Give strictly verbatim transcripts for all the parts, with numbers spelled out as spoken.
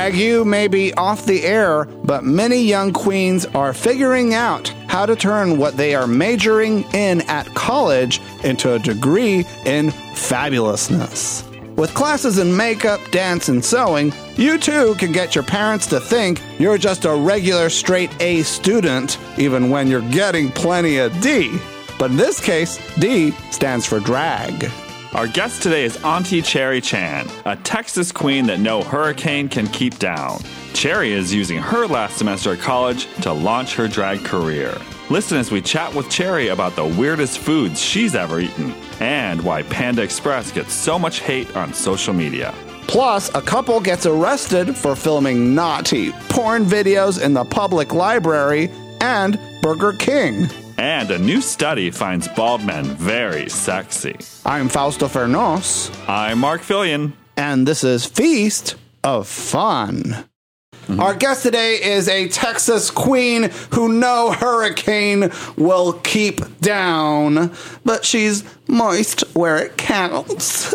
Drag U may be off the air, but many young queens are figuring out how to turn what they are majoring in at college into a degree in fabulousness. With classes in makeup, dance, and sewing, you too can get your parents to think you're just a regular straight A student, even when you're getting plenty of D. But in this case, D stands for drag. Our guest today is Auntie Cherry Chan, a Texas queen that no hurricane can keep down. Cherry is using her last semester at college to launch her drag career. Listen as we chat with Cherry about the weirdest foods she's ever eaten and why Panda Express gets so much hate on social media. Plus, a couple gets arrested for filming naughty porn videos in the public library and Burger King. And a new study finds bald men very sexy. I'm Fausto Fernos. I'm Mark Fillion. And this is Feast of Fun. Mm-hmm. Our guest today is a Texas queen who no hurricane will keep down, but she's moist where it counts.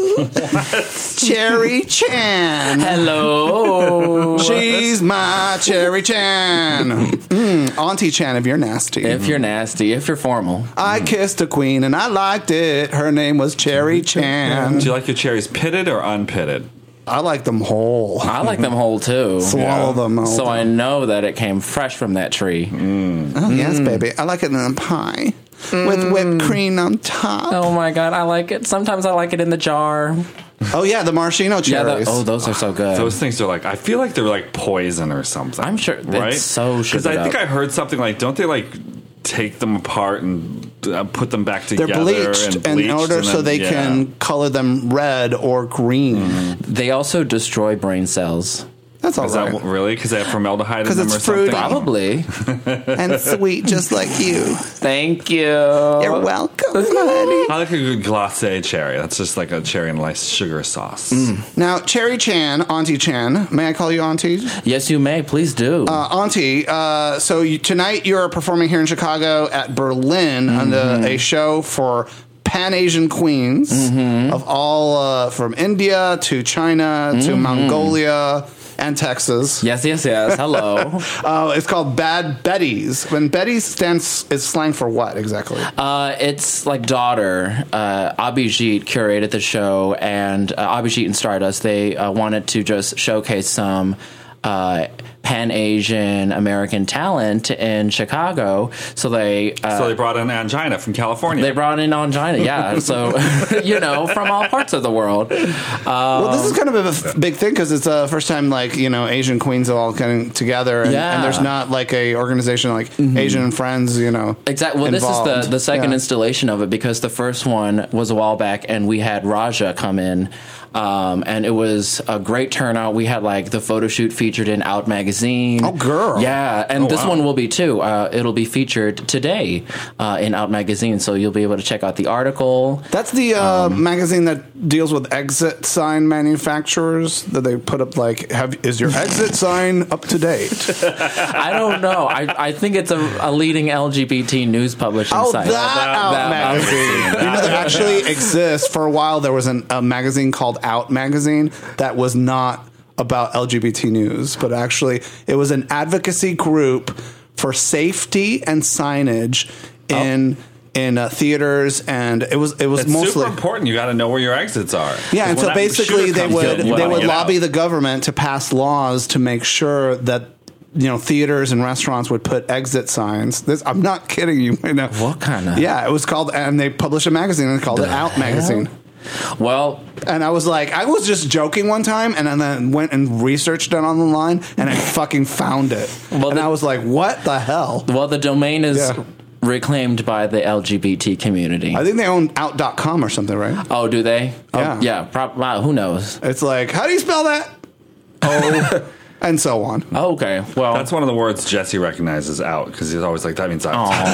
Cherry Chan. Hello. She's my Cherry Chan. Mm, Auntie Chan if you're nasty. If you're nasty, if you're formal. I kissed a queen and I liked it. Her name was Cherry Chan. Do you like your cherries pitted or unpitted? I like them whole. I like them whole too. Swallow yeah. them whole. So I know that it came fresh from that tree. Mm. Oh, yes, baby. I like it in a pie mm. with whipped cream on top. Oh, my God. I like it. Sometimes I like it in the jar. Oh, yeah, the maraschino cherries. Yeah, the, oh, those are so good. Those things are like, I feel like they're like poison or something. I'm sure. Right? It's so Because I think up. I heard something like, don't they like take them apart and uh, put them back together? They're bleached, and bleached in order and then, so they yeah. can color them red or green. Mm-hmm. They also destroy brain cells. That's all Is right. that really? Because they have formaldehyde in them it's or fruity. something? Probably. And sweet, just like you. Thank you. You're welcome, honey. I like a good glacé cherry. That's just like a cherry and nice sugar sauce. Mm. Now, Cherry Chan, Auntie Chan, may I call you Auntie? Yes, you may. Please do. Uh, Auntie, uh, so you, tonight you're performing here in Chicago at Berlin mm-hmm. on the, a show for Pan-Asian queens mm-hmm. of all, uh, from India to China to mm-hmm. Mongolia and Texas. Yes, yes, yes. Hello. uh, it's called Bad Betties. When Betties stands is slang for what exactly? Uh, it's like daughter. Uh, Abhijit curated the show, and uh, Abhijit and Stardust, they uh, wanted to just showcase some uh, Pan-Asian American talent in Chicago. So they uh, so they brought in Angina from California. They brought in Angina, yeah. So, you know, from all parts of the world. Um, well, this is kind of a f- big thing because it's the uh, first time, like, you know, Asian queens all getting together. And, yeah. and there's not like a organization like mm-hmm. Asian and Friends, you know. Exactly. Well, involved. This is the, the second yeah. installation of it because the first one was a while back and we had Raja come in. Um, and it was a great turnout. We had like the photo shoot featured in Out Magazine. Oh, girl. Yeah. And oh, this wow. one will be too. Uh, it'll be featured today uh, in Out Magazine. So you'll be able to check out the article. That's the uh, um, magazine that deals with exit sign manufacturers that they put up like, have is your exit sign up to date? I don't know. I, I think it's a, a leading L G B T news publishing oh, site. That, that Out that Magazine. You know, there actually exists. For a while, there was an, a magazine called Out Magazine that was not about L G B T news, but actually it was an advocacy group for safety and signage in oh. in uh, theaters, and it was it was it's mostly super important. You got to know where your exits are. Yeah, and so basically they would they would lobby out. the government to pass laws to make sure that, you know, theaters and restaurants would put exit signs. This, I'm not kidding you. you know. What kind of? Yeah, it was called, and they published a magazine and they called the it Out hell? Magazine. Well, and I was like, I was just joking one time, and then went and researched it online, and I fucking found it. Well, and the, I was like, what the hell? Well, the domain is yeah. reclaimed by the L G B T community. I think they own out dot com or something, right? Oh, do they? Yeah. Oh, yeah. Prob- wow, who knows? It's like, how do you spell that? Oh. and so on. Oh, okay. Well, That's one of the words Jesse recognizes out because he's always like, that means out.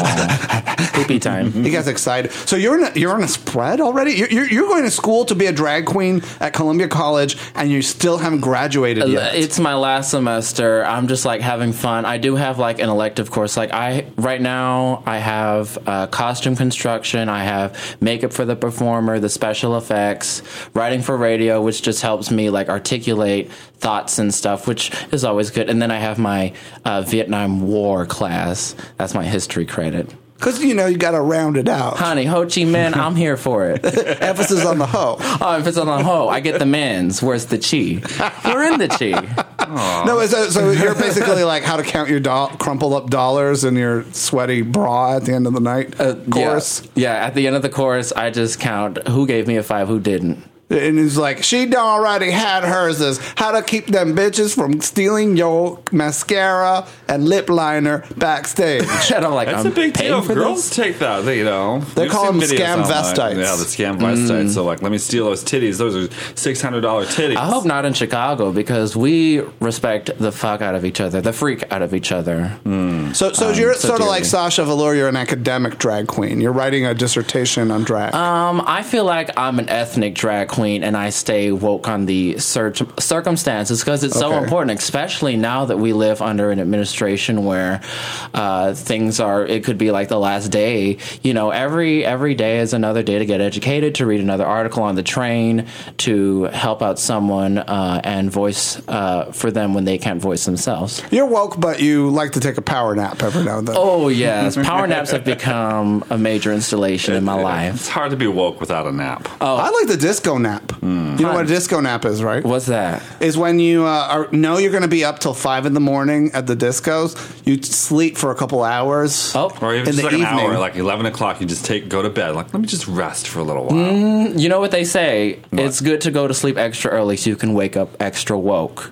aw, poopy time. He gets excited. So you're in a, you're on a spread already? You're, you're, you're going to school to be a drag queen at Columbia College, and you still haven't graduated yet. It's my last semester. I'm just like having fun. I do have like an elective course. Like I right now, I have uh, costume construction. I have makeup for the performer, the special effects, writing for radio, which just helps me like articulate thoughts and stuff, which is always good. And then I have my uh, Vietnam War class. That's my history credit. Because, you know, you got to round it out. Honey, Ho Chi Minh, I'm here for it. Emphasis on the ho. Oh, if it's on the ho, I get the men's. Where's the chi? You're in the chi. No, so, so you're basically like how to count your do- crumpled up dollars in your sweaty bra at the end of the night uh, course. Yeah. yeah, at the end of the course, I just count who gave me a five, who didn't. And it's like, she done already had hers is how to keep them bitches from stealing your mascara and lip liner backstage. And I'm like, That's I'm a big paying deal. for Girls this? take that, you know. They We've call seen them videos scam online. vestites. Yeah, the scam vestites. So, like, let me steal those titties. Those are six hundred dollars titties. I hope not in Chicago because we respect the fuck out of each other, the freak out of each other. So, so Um, you're so sort of like dearly. Sasha Velour. You're an academic drag queen. You're writing a dissertation on drag. Um, I feel like I'm an ethnic drag queen and I stay woke on the cir- circumstances because it's so Okay. important, especially now that we live under an administration where uh, things are, it could be like the last day. You know, every every day is another day to get educated, to read another article on the train, to help out someone uh, and voice uh, for them when they can't voice themselves. You're woke, but you like to take a power nap every now and then. Oh, yes. Power naps have become a major installation in my life. It's hard to be woke without a nap. I like the disco nap. Hmm. You know what a disco nap is, right? What's that? Is when you uh, are, know you're going to be up till five in the morning at the discos. You sleep for a couple hours. Oh, Or even in just the like an evening. hour, like eleven o'clock, you just take go to bed. Like, let me just rest for a little while. Mm, you know what they say? It's good to go to sleep extra early so you can wake up extra woke.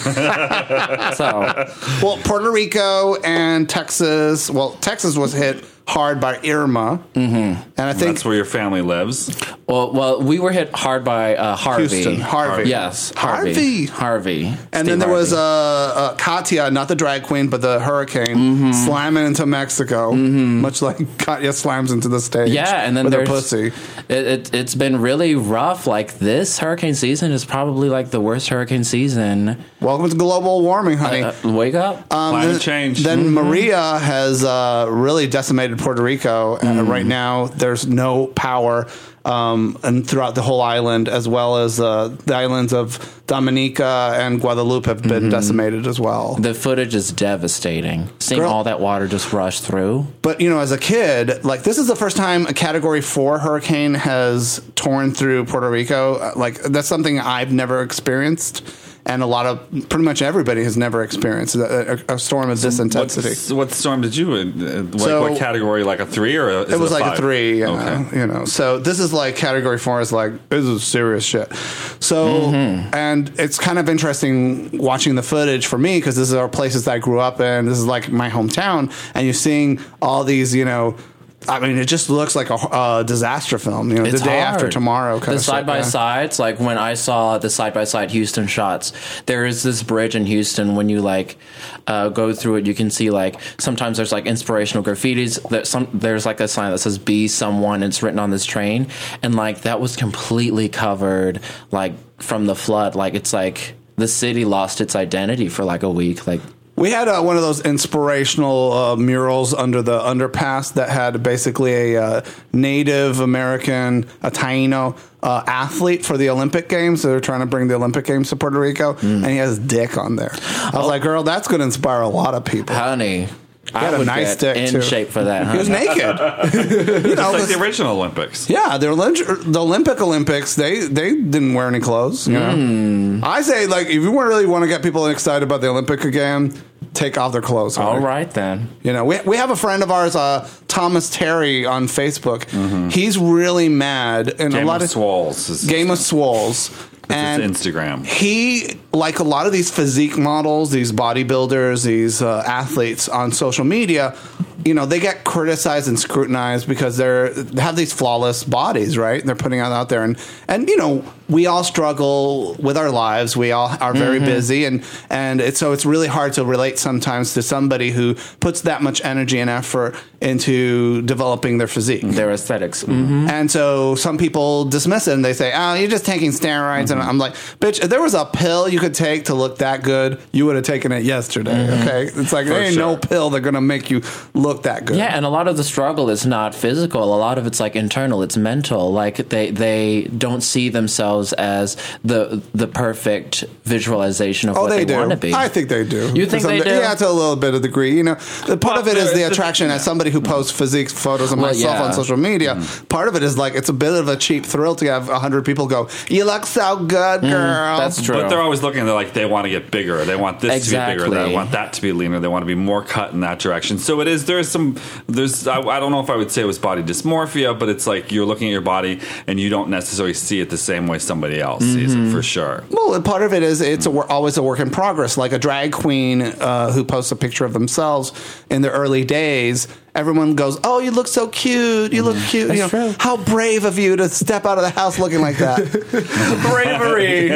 So, Well, Puerto Rico and Texas. Well, Texas was hit hard by Irma, mm-hmm. and I think That's where your family lives. well, well, we were hit hard by uh, Harvey. Houston, Harvey. Yes, Harvey. Harvey. Harvey. And Steve then there was Harvey. uh, uh, Katya, not the drag queen, but the hurricane, Mm-hmm. slamming into Mexico, much like Katya slams into the stage. Yeah, and then with her there's pussy. It, it, it's been really rough. Like this hurricane season is probably like the worst hurricane season. Welcome to global warming, honey. Uh, wake up. Um, Climate then, change. Then Maria has uh, really decimated Puerto Rico. Uh, right now, there's no power, um, and throughout the whole island, as well as uh, the islands of Dominica and Guadalupe have been decimated as well. The footage is devastating. Seeing Girl- all that water just rush through. But you know, as a kid, like this is the first time a Category Four hurricane has torn through Puerto Rico. Uh, Like that's something I've never experienced. And a lot of, pretty much everybody has never experienced a, a, a storm of this intensity. What's, what storm did you? Uh, like So- what category? Like a three or a, is It was a like five? a three, you, Okay. know, you know. So this is like Category Four is like this is serious shit. So and it's kind of interesting watching the footage for me because this is our places that I grew up in. This is like my hometown, and you're seeing all these, you know. I mean, it just looks like a uh, disaster film. You know, It's the day hard. after tomorrow. Kind The of shit, side by yeah. sides, like when I saw the side by side Houston shots, there is this bridge in Houston. When you like uh, go through it, you can see like sometimes there's like inspirational graffitis. That some there's like a sign that says "Be Someone." It's written on this train, and like that was completely covered, like from the flood. Like it's like the city lost its identity for like a week. Like. We had uh, one of those inspirational uh, murals under the underpass that had basically a uh, Native American, a Taino uh, athlete for the Olympic Games. They're trying to bring the Olympic Games to Puerto Rico, and he has dick on there. I was like, girl, that's going to inspire a lot of people. Honey, had I a would nice get dick, in too. shape for that. He was Honey. naked. you know, It's like this- the original Olympics. yeah, the Olymp- the Olympic Olympics, they they didn't wear any clothes. You know, I say like if you really want to get people excited about the Olympic again, take off their clothes. All honey. right then. You know, we we have a friend of ours, uh, Thomas Terry, on Facebook. He's really mad, and Game a lot of of Swolls. Is, Game of Swolls. it's And Instagram. he, like a lot of these physique models, these bodybuilders, these uh, athletes on social media, you know, they get criticized and scrutinized because they're they have these flawless bodies, right? They're putting it out there, and and you know, we all struggle with our lives. We all are very mm-hmm. busy, and and it's, so it's really hard to relate sometimes to somebody who puts that much energy and effort into developing their physique, their aesthetics, mm-hmm. and so some people dismiss it and they say, "Oh, you're just taking steroids," mm-hmm. and I'm like, "Bitch, if there was a pill you could take to look that good, you would have taken it yesterday." Mm-hmm. Okay, it's like For there ain't sure. no pill that's gonna make you look that good. Yeah, and a lot of the struggle is not physical. A lot of it's like internal. It's mental. Like they they don't see themselves as the the perfect visualization of Oh, what they, they, do. want to be. I think they do. You think To some they de- do? Yeah, to a little bit of degree. You know, the part Well, of it is there- the the- attraction. As somebody who posts physique photos of Well, myself yeah. on social media, Mm. part of it is like it's a bit of a cheap thrill to have a hundred people go, "You look so good, girl." That's true. But they're always looking. They're like they want to get bigger. They want this to be bigger. Exactly. They want that to be leaner. They want to be more cut in that direction. So it is. There's some. There's. I, I don't know if I would say it was body dysmorphia, but it's like you're looking at your body and you don't necessarily see it the same way somebody else sees it for sure. Well, part of it is it's a, wor- always a work in progress. Like a drag queen uh, who posts a picture of themselves in the early days, everyone goes, "Oh, you look so cute. You look cute. That's you know, true. How brave of you to step out of the house looking like that." bravery.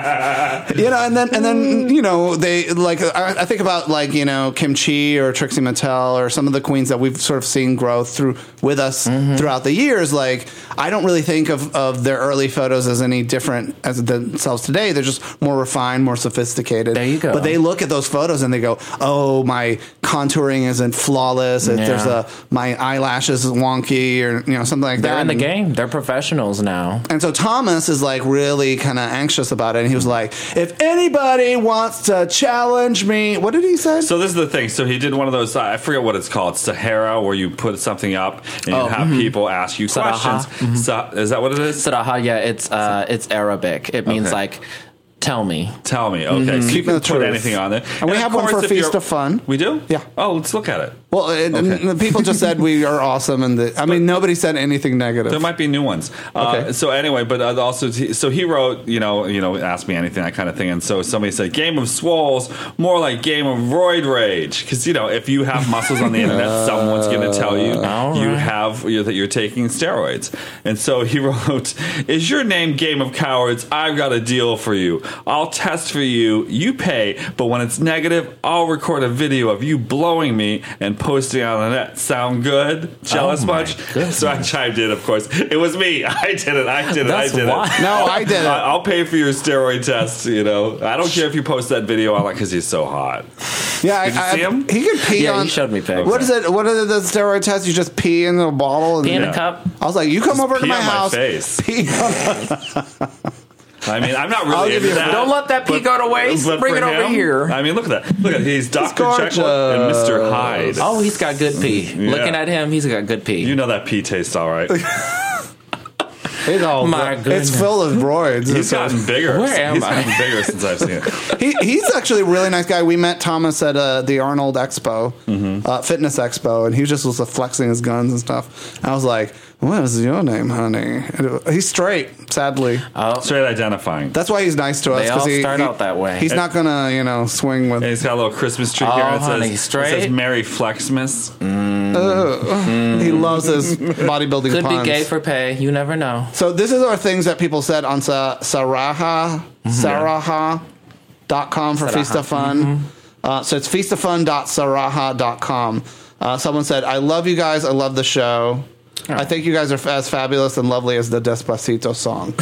You know, and then and then you know they like I, I think about like you know Kim Chi or Trixie Mattel or some of the queens that we've sort of seen grow through with us Mm-hmm. throughout the years. Like I don't really think of, of their early photos as any different as themselves today. They're just more refined, more sophisticated. There you go. But they look at those photos and they go, "Oh, my contouring isn't flawless. It- Yeah. There's a my eyelashes is wonky or you know something like that." They're in the And- game. They're professionals now. and so Thomas is like really kind of anxious about it. And he was like, "If anybody wants to challenge me," what did he say? So this is the thing. So he did one of those. I forget what it's called. Sahara, where you put something up and you Oh, have people ask you Saraha. questions. Sa- is that what it is? Saraha, yeah, it's uh, it's Arabic. It means Okay. like, tell me. Tell me. Okay, so you Keeping can the put truth. anything on there. And we of have one course, for if Feast you're- of Fun. We do? Yeah. Oh, let's look at it. Well, and, and Okay. the people just said we are awesome, and the, I mean nobody said anything negative. There might be new ones. Okay. Uh, so anyway, but uh, also, so he wrote, you know, you know, ask me anything, that kind of thing. And so somebody said, "Game of Swoles, more like Game of Roid Rage," because you know, if you have muscles on the internet, someone's going to tell you all you right. have you that you're taking steroids. And so he wrote, "Is your name Game of Cowards? I've got a deal for you. I'll test for you. You pay, but when it's negative, I'll record a video of you blowing me and posting it on the net. Sound good? Jealous Oh my much?" goodness. So I chimed in, of course. It was me. I did it. I did it. That's I did wild. it. No, I did it. I- I'll pay for your steroid test. You know, I don't care if you post that video on it because he's so hot. Yeah, Did you I, see I, him? he could pee Yeah, on. he showed me pics. What is it? What are the steroid tests? You just pee in a bottle and Pee in Yeah. a cup. I was like, "You come over to pee my on my house, face." pee on I mean, I'm not I'll really give into you a- that. Don't let that pee go to waste. but Bring for it over him, here. I mean, look at that. Look at He's Doctor gorgeous. Jekyll and Mister Hyde. Oh, he's got good pee. Looking at him, he's got good pee. You know that pee tastes all right. It's all My goodness. It's full of roids. He's gotten bigger. Where am he's I? gotten bigger since I've seen it. he, he's actually a really nice guy. We met Thomas at uh, the Arnold Expo, Mm-hmm. uh, Fitness Expo, and he just was uh, flexing his guns and stuff. And I was like, "What is your name, honey?" And it- he's straight, sadly. Oh, Straight identifying. That's why he's nice to us. They 'cause all he, start he- out that way. He's not gonna, you know, swing with. And he's got a little Christmas tree Oh, here. And it honey, says, straight? It says Merry Flexmas. Ugh. He loves his bodybuilding could puns. be gay for pay. You never know. So this is our things that people said on Sa- Saraha, Saraha dot com for Saraha. Feast of Fun. Uh, so it's feast of fun dot saraha dot com. Uh, someone said, "I love you guys. I love the show. I think you guys are f- as fabulous and lovely as the Despacito song."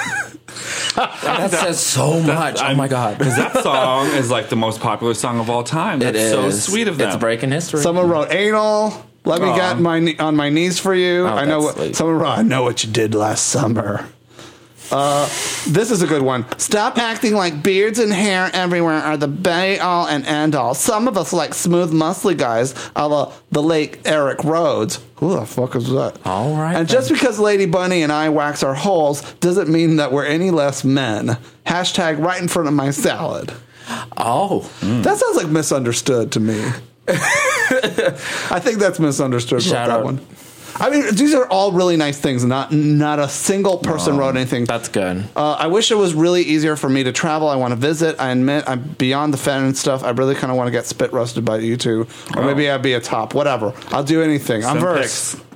That says so much. Oh I'm- my god. Because that song is like the most popular song of all time. That's It is so sweet of them. It's breaking history. Someone wrote anal. Let me Aw. get my kne- on my knees for you. I know that's what sweet. someone wrote. I know what you did last summer. Uh, this is a good one. Stop acting like beards and hair everywhere are the be all and end all. Some of us like smooth, muscly guys, a la the late Eric Rhodes. Who the fuck is that? All right, And then. just because Lady Bunny and I wax our holes doesn't mean that we're any less men. Hashtag right in front of my salad. Oh, That sounds like misunderstood to me. I think that's misunderstood about Shout that out. one. I mean, these are all really nice things. Not not a single person Oh, wrote anything. That's good. Uh, I wish it was really easier for me to travel. I want to visit. I admit I'm beyond the fan and stuff. I really kind of want to get spit roasted by you two. Or Oh. maybe I'd be a top. Whatever. I'll do anything. I'm Send verse. pics.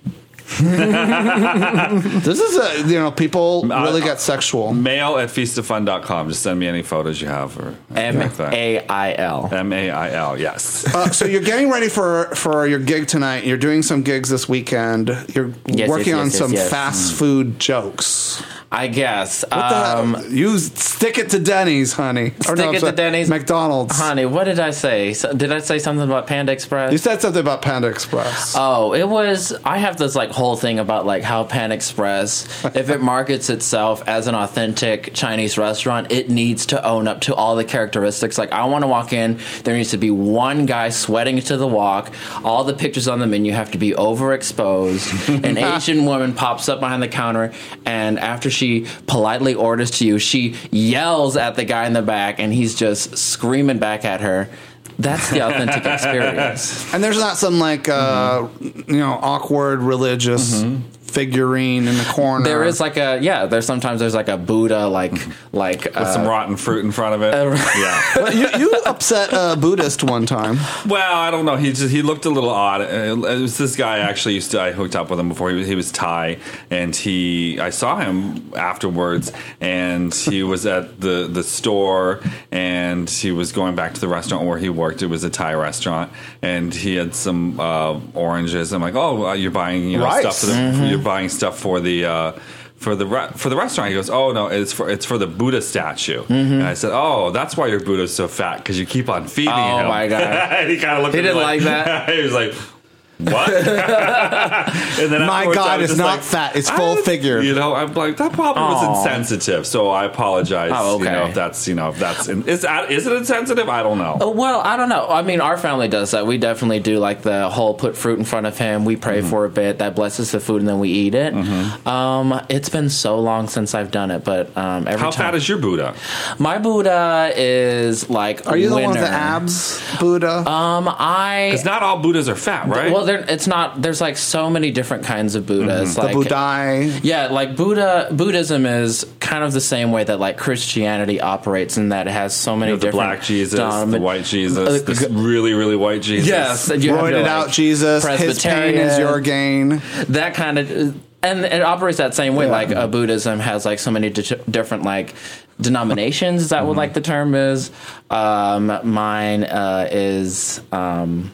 This is a, you know, people really Uh, get sexual. Mail at feast of fun dot com. Just send me any photos you have. Or M like that. A I L. M A I L, yes. Uh, so you're getting ready for, for your gig tonight. You're doing some gigs this weekend. You're Yes, working yes, on yes, yes, some yes. fast food jokes. I guess. What the Um, hell? You stick it to Denny's, honey. Or Stick it sorry, to Denny's? McDonald's. honey, what did I say? So, did I say something about Panda Express? You said something about Panda Express. Oh, it was. I have this like whole thing about like how Pan Express, if it markets itself as an authentic Chinese restaurant, it needs to own up to all the characteristics. Like, I want to walk in, there needs to be one guy sweating to the walk. All the pictures on the menu have to be overexposed. An Asian woman pops up behind the counter, and after she politely orders to you, she yells at the guy in the back, and he's just screaming back at her. That's the authentic experience. And there's not some like uh, Mm-hmm. you know, awkward religious figurine in the corner. There is like a yeah. There's sometimes there's like a Buddha like like With uh, some rotten fruit in front of it. yeah. But you, you upset a Buddhist one time. Well, I don't know. He just he looked a little odd. Uh, It was this guy I actually used to. I hooked up with him before. He was, he was Thai, and he I saw him afterwards, and he was at the the store, and he was going back to the restaurant where he worked. It was a Thai restaurant, and he had some uh, oranges. I'm like, oh, you're buying you know Rice. stuff for the Mm-hmm. you're buying stuff for the. Uh, For the re- for the restaurant, he goes, oh no, it's for it's for the Buddha statue. Mm-hmm. And I said, oh, that's why your Buddha's so fat, because you keep on feeding Oh, him. my God. And he kind of looked He at me didn't like that? he was like, what? and then My afterwards, I God, was it's just not like, fat. It's I full was- figured. You know, I'm like, that probably was Aw. insensitive. So I apologize. Oh, okay. You know, if that's you know, if that's in, is that- is it insensitive? I don't know. Oh, well, I don't know. I mean, our family does that. We definitely do like the whole put fruit in front of him. We pray Mm-hmm. for a bit. That blesses the food, and then we eat it. Um, it's been so long since I've done it, but um, every How time fat is your Buddha? my Buddha is like. Are you the one with winner. the abs, Buddha? Um, I. Because not all Buddhas are fat, right? Well, there, it's not. There's like so many different kinds of Buddhas. the Like, Buddhai. Yeah, like Buddha, Buddhism is kind of the same way that like Christianity operates, in that it has so many You have the different black Jesus, dom- the white Jesus, uh, this really, really white Jesus. Yes, and you have Roided your, like, out Jesus. His pain Presbyterian. is your gain. that kind of, and it operates that same way. Like uh, Buddhism has like so many di- different like denominations. Is that Mm-hmm. what like the term is? Um, mine uh, is. Um,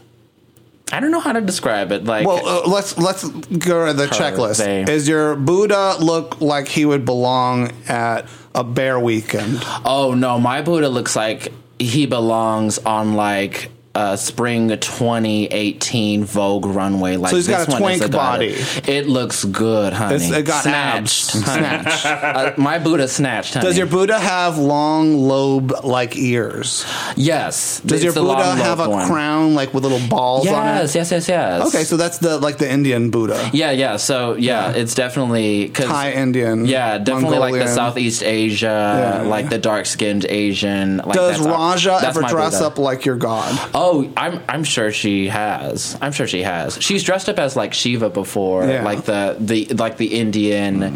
I don't know how to describe it. Like, Well, uh, let's let's go to the checklist. they- Is your Buddha look like he would belong at a bear weekend? oh no, my Buddha looks like he belongs on like a spring twenty eighteen Vogue runway. Like, So he's got this a one is twink got body. It. It looks good, honey. It's- it got snatched, abs. honey. uh, my Buddha snatched. Honey. Does your Buddha have long lobe-like ears? yes? Does it's your the Buddha long have a lobe one. crown like with little balls on it? Yes, yes, yes, yes. Okay, so that's the like the Indian Buddha, yeah, yeah. So yeah, it's definitely cause, Thai Indian. Yeah, definitely like the Mongolian. Southeast Asia, Yeah. like the dark skinned Asian. Like Does that's our- Raja that's ever my dress Buddha. up like your god? Oh, I'm I'm sure she has. I'm sure she has. She's dressed up as like Shiva before, Yeah. like the the like the Indian.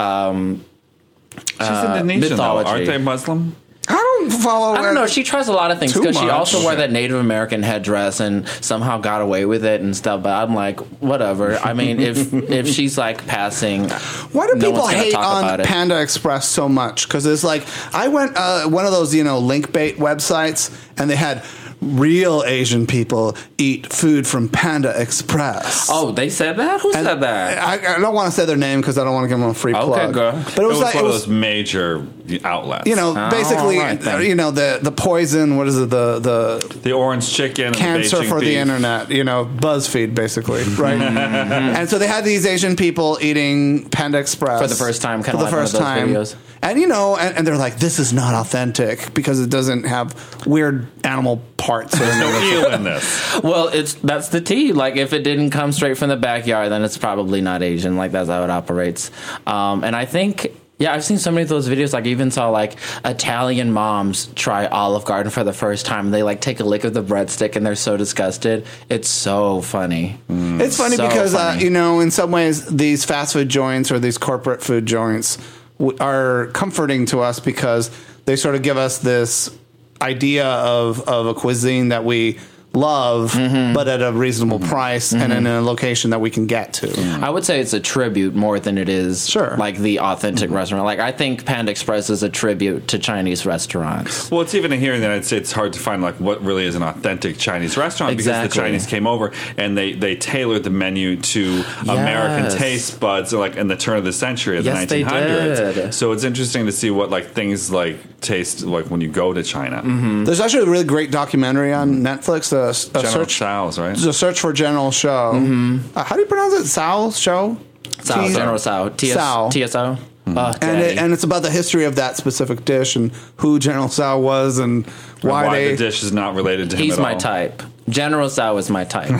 Um, She's Indonesian, though. mythology. Aren't they Muslim? I don't follow. I don't know. She tries a lot of things Too because she much. also wore that Native American headdress and somehow got away with it and stuff. But I'm like, whatever. I mean, if if she's like passing, Why do no people one's gonna hate talk on about it. Panda Express so much? Because it's like I went uh, one of those you know link bait websites, and they had real Asian people eat food from Panda Express. Oh, they said that? Who And said that? I, I don't want to say their name because I don't want to give them a free Okay, plug. girl. But it It was, was like one it of was, those major outlets. you know, Oh, basically, all right, then. you know, the the poison. What is it? The the the orange chicken, and cancer the Beijing for the beef. internet. You know, BuzzFeed, basically, right? And so they had these Asian people eating Panda Express For the first time, for kinda the like one first of those time. videos. And you know, and, and they're like, "This is not authentic because it doesn't have weird animal parts." in No it." eel in this. Well, it's that's the tea. Like, if it didn't come straight from the backyard, then it's probably not Asian. Like, that's how it operates. Um, and I think Yeah, I've seen so many of those videos. Like, I even saw like Italian moms try Olive Garden for the first time. They like take a lick of the breadstick and they're so disgusted. It's so funny. Mm. It's funny so because funny. Uh, you know, in some ways, these fast food joints or these corporate food joints w- are comforting to us because they sort of give us this idea of of a cuisine that we love, mm-hmm. but at a reasonable mm-hmm. price mm-hmm. and in a location that we can get to. Mm. I would say it's a tribute more than it is sure. like the authentic mm-hmm. restaurant. Like, I think Panda Express is a tribute to Chinese restaurants. Well, it's even here in the United States, it's hard to find like what really is an authentic Chinese restaurant exactly. because the Chinese came over and they, they tailored the menu to yes. American taste buds like in the turn of the century of yes, the nineteen hundreds. They did. So it's interesting to see what like things like taste like when you go to China. Mm-hmm. There's actually a really great documentary on Netflix, a, a General search Tso's, right? The Search for General Tso. Mm-hmm. Uh, how do you pronounce it? Tso? Show? Tso, T- General Tso. T S O. T S O. Mm-hmm. Uh, and, it, and it's about the history of that specific dish and who General Tso was and why, and why they, the dish is not related to him He's at my all. type. General Tso is my type.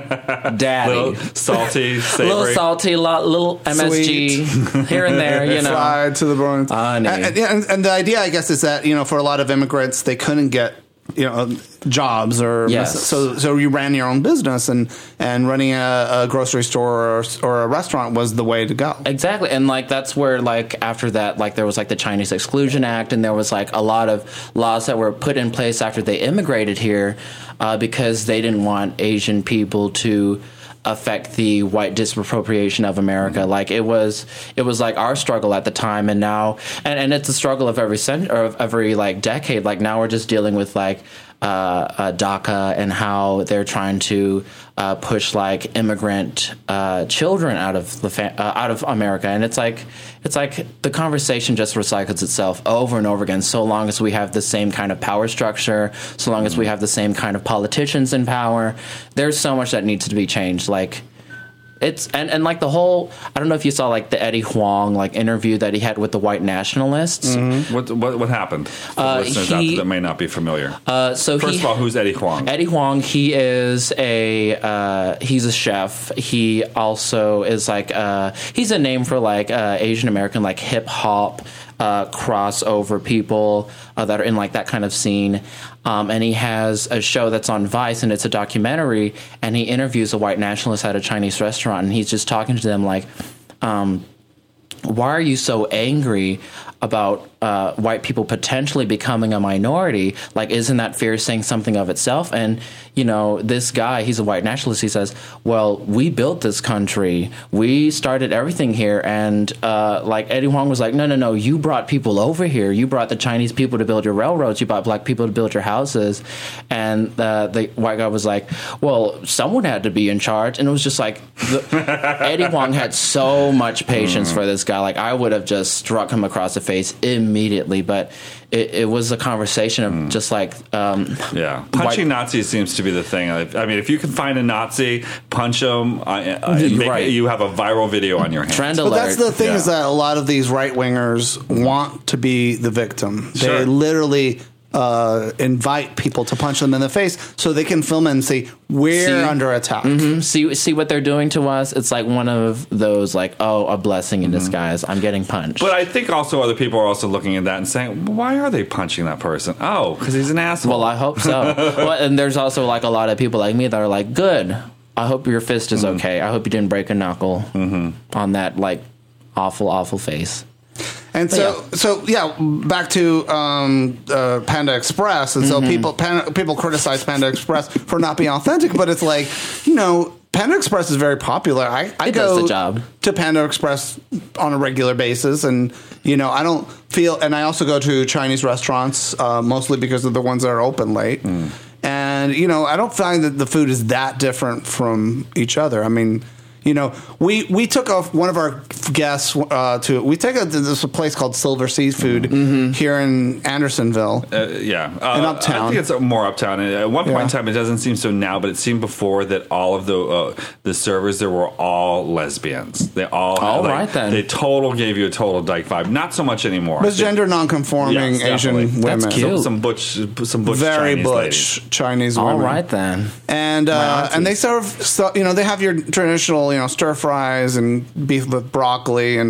Daddy. Little salty, savory. Little salty, lo- little M S G here and there, you know. Fried to the bone. Honey. And, and, and the idea, I guess, is that, you know, for a lot of immigrants, they couldn't get, you know, jobs or yes. so so you ran your own business and and running a, a grocery store or, or a restaurant was the way to go. Exactly. And like that's where like after that like there was like the Chinese Exclusion Act and there was like a lot of laws that were put in place after they immigrated here uh, because they didn't want Asian people to affect the white disappropriation of America. Like it was, it was like our struggle at the time, and now, and, and it's a struggle of every cent or of every like decade. Like now we're just dealing with like uh, uh, DACA and how they're trying to uh, push like immigrant uh, children out of the fa- uh, out of America, and it's like it's like the conversation just recycles itself over and over again. So long as we have the same kind of power structure, so long as we have the same kind of politicians in power, there's so much that needs to be changed. Like it's and, and like the whole I don't know if you saw like the Eddie Huang like interview that he had with the white nationalists. Mm-hmm. What, what what happened? For Uh, listeners he- out there that may not be familiar. Uh, so First he, of all, who's Eddie Huang? Eddie Huang, he is a uh, he's a chef. He also is like uh, he's a name for like uh, Asian American like hip hop uh, crossover people uh, that are in like that kind of scene. Um, and he has a show that's on Vice, and it's a documentary. And he interviews a white nationalist at a Chinese restaurant, and he's just talking to them like, um, "Why are you so angry about uh, white people potentially becoming a minority? Like, isn't that fear saying something of itself?" And, you know, this guy, he's a white nationalist. He says, well, we built this country. We started everything here. And, uh, like, Eddie Huang was like, no, no, no, you brought people over here. You brought the Chinese people to build your railroads. You brought black people to build your houses. And uh, the white guy was like, well, someone had to be in charge. And it was just like, the, Eddie Huang had so much patience mm. for this guy. Like, I would have just struck him across the face immediately, but it, it was a conversation of mm. just like um, yeah, punching white- Nazis seems to be the thing. I, I mean, if you can find a Nazi, punch them. Uh, uh, make, right. You have a viral video on your hands. Trend But alert. that's the thing Yeah. is that a lot of these right wingers want to be the victim. Sure. They literally uh, invite people to punch them in the face so they can film it and say we're See? under attack. Mm-hmm. See, see what they're doing to us. It's like one of those, like, oh, a blessing in disguise. I'm getting punched. But I think also other people are also looking at that and saying, why are they punching that person? Oh, because he's an asshole. Well, I hope so. Well, and there's also like a lot of people like me that are like, good. I hope your fist is Mm-hmm. okay. I hope you didn't break a knuckle mm-hmm. on that like awful, awful face. And so, yeah. so yeah, back to um, uh, Panda Express, and Mm-hmm. so people Panda, people criticize Panda Express for not being authentic, but it's like, you know, Panda Express is very popular. I, I It go does the job. to Panda Express on a regular basis, and you know, I don't feel, and I also go to Chinese restaurants uh, mostly because of the ones that are open late, mm. and you know, I don't find that the food is that different from each other. I mean. You know, we, we took off one of our guests uh, to we take a this a place called Silver Seafood mm-hmm. here in Andersonville. Uh, yeah, uh, in Uptown. I think it's more Uptown. At one point yeah. in time, it doesn't seem so now, but it seemed before that all of the uh, the servers there were all lesbians. They all all like, right then. They total gave you a total dyke vibe. Not so much anymore. But gender nonconforming yes, Asian definitely. women. That's cute. Some, some butch, some butch, very Chinese butch ladies. Chinese women. All right then. And uh, and they serve, so, you know, they have your traditional, you know, stir fries and beef with broccoli and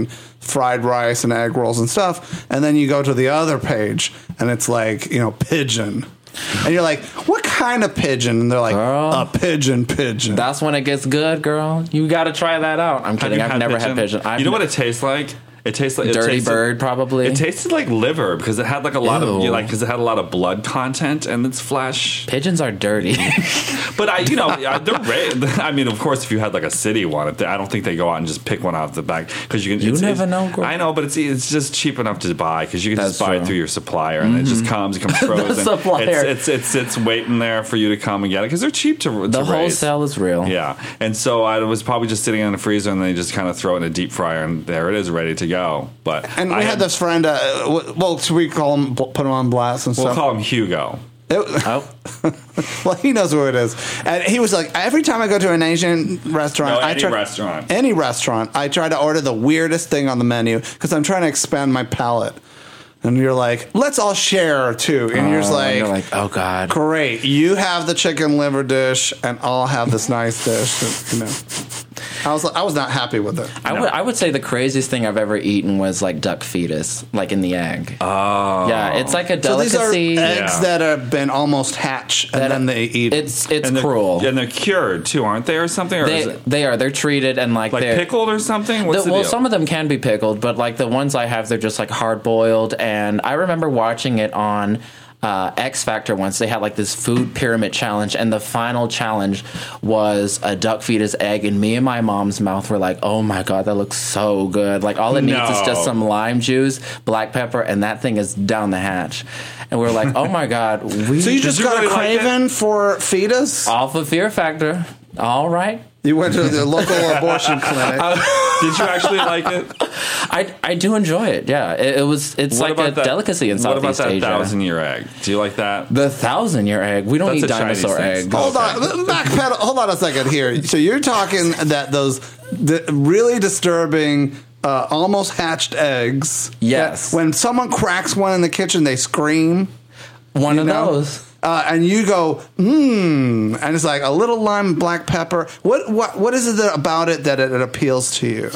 fried rice and egg rolls and stuff. And then you go to the other page and it's like, you know, pigeon. And you're like, what kind of pigeon? And they're like, Girl, a pigeon pigeon. That's when it gets good, girl. You got to try that out. I'm kidding. I've had never pigeon? had pigeon. I've You know what it tastes like? It tastes like Dirty it tasted, bird, probably. It tasted like liver because it had like a lot of Ew. you know, like because it had a lot of blood content in its flesh. Pigeons are dirty. But I, you know, I- they're ra- I mean, of course, if you had like a city one, I don't think they go out and just pick one out of the bag because you can. You it's, never it's, know, girl. I know, but it's it's just cheap enough to buy because you can That's just buy true. it through your supplier and it just comes, it comes frozen. supplier. It's, it's it's it's waiting there for you to come and get it because they're cheap to, to The raise. wholesale is real. Yeah, and so I was probably just sitting in the freezer, and then you just kind of throw it in a deep fryer, and there it is, ready to go. But and we I had this friend, uh, w- well, should we call him, put him on blast and We'll stuff? call him Hugo. It- Oh, well, he knows who it is. And he was like, every time I go to an Asian restaurant, No, I any try, restaurant. any restaurant, I try to order the weirdest thing on the menu because I'm trying to expand my palate. And you're like, let's all share too. And you're just Oh, like, you're like, oh God. great, you have the chicken liver dish, and I'll have this nice dish. That, you know, I was I was not happy with it. I No. would I would say the craziest thing I've ever eaten was like duck fetus, like in the egg. Oh, Yeah, it's like a So these delicacy. are eggs Yeah. that have been almost hatched, and that- then they eat. It's it's and they're, cruel. and they're cured too, aren't they, or something? Or is They it they are. They're treated and like like they're pickled or something? What's The- the, well, deal? some of them can be pickled, but like the ones I have, they're just like hard boiled. And I remember watching it on uh, X Factor once. They had like this food pyramid challenge, and the final challenge was a duck fetus egg. And me and my mom's mouth were like, "Oh my god, that looks so good!" Like all it needs is No. just some lime juice, black pepper, and that thing is down the hatch. And we're like, "Oh my god, we so you just you got really a like it? craving for fetus? off of Fear Factor." All right. You went to the local abortion clinic. Did you actually like it? I, I do enjoy it. Yeah, it, it was. It's What like about a that- delicacy in What about Southeast that Asia. thousand year egg? Do you like that? The thousand year egg. We don't That's eat a Chinese dinosaur thing. eggs. Hold on, backpedal. Hold on a second here. So you're talking that those the really disturbing, uh, almost hatched eggs. Yes. that when someone cracks one in the kitchen, they scream. One you of know? those. Uh, and you go, mmm, and it's like a little lime, black pepper. What what what is it that, about it that it, it appeals to you?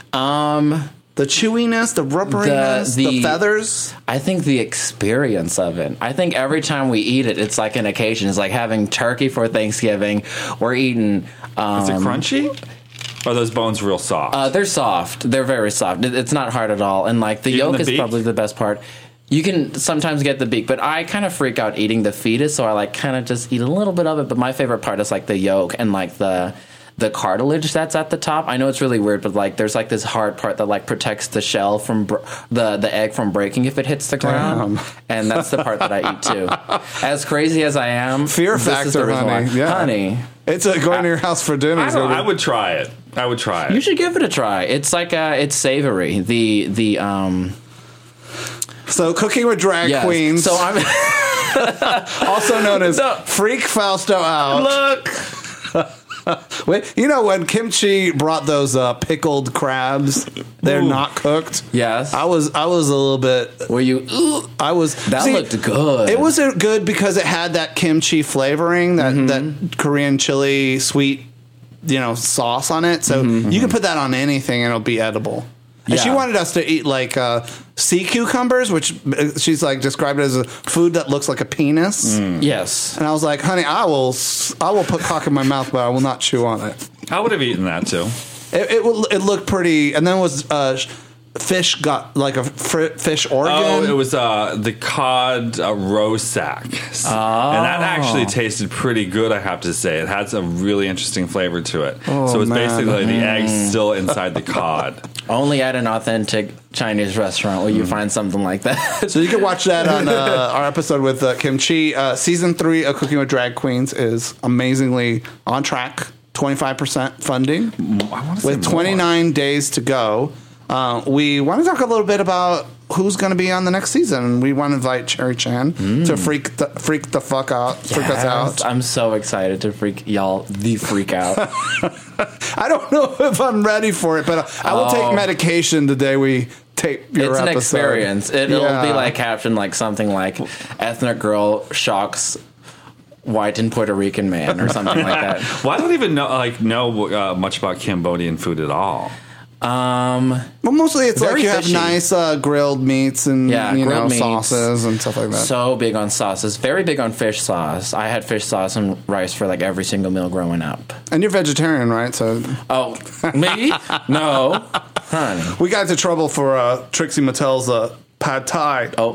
Um, The chewiness, the rubberiness, the, the- feathers. I think the experience of it. I think every time we eat it, it's like an occasion. It's like having turkey for Thanksgiving. We're eating. Um, Is it crunchy? Or are those bones real soft? Uh, they're soft. They're very soft. It- It's not hard at all. And like the Even yolk the is beak? probably the best part. You can sometimes get the beak, but I kind of freak out eating the fetus, so I like kind of just eat a little bit of it. But my favorite part is like the yolk and like the the cartilage that's at the top. I know it's really weird, but like there's like this hard part that like protects the shell from br- the the egg from breaking if it hits the ground, Damn. and that's the part that I eat too. As crazy as I am, Fear this is the factor, reason honey. why. Yeah. honey. It's a going to your house for dinner. I, is don't, gonna I be- would try it. I would try it. You should give it a try. It's like uh, it's savory. The the um. So cooking with drag Yes. queens, So I'm also known as No. Freak Fausto Out. look. Wait, you know when Kimchi brought those uh, pickled crabs, they're Ooh. not cooked. Yes. I was I was a little bit. Were you? Ooh, I was that looked good. It was uh, good because it had that kimchi flavoring, that Mm-hmm. that Korean chili sweet, you know, sauce on it. So you can put that on anything and it'll be edible. And she Mm-hmm. Yeah. wanted us to eat like uh, sea cucumbers, which uh, she's like described it as a food that looks like a penis. Yes. And I was like, honey, I will s- I will put cock in my mouth, but I will not chew on it. I would have eaten that too. It it, will- it looked pretty, and then it was uh, sh- fish got like a fr- fish organ. Oh, it was uh, the cod uh, roast sack. And that actually tasted pretty good, I have to say. It has a really interesting flavor to it. Oh, so it's man. basically the eggs still inside the cod. Only at an authentic Chinese restaurant will you find something like that. So you can watch that on uh, our episode with uh, Kimchi. Uh, season three of Cooking with Drag Queens is amazingly on track. twenty-five percent funding I want to with twenty-nine days to go. Uh, we want to talk a little bit about who's going to be on the next season. We want to invite Cherry Chan to freak the, freak the fuck out, freak us out. I'm so excited to freak y'all the freak out. I don't know if I'm ready for it, but I will Oh. take medication the day we tape your It's an episode. experience. It, It'll Yeah. be like captioned like something like ethnic girl shocks white and Puerto Rican man or something like that. Well, I don't even know like know uh, much about Cambodian food at all. Um, Well, mostly it's Very like you have fishy. nice uh, grilled meats and Yeah, you know grilled meats. sauces and stuff like that. So big on sauces. Very big on fish sauce. I had fish sauce and rice for like every single meal growing up. And you're vegetarian, right? So Oh, me? No. Honey. we got into trouble for uh, Trixie Mattel's uh, pad thai. Oh,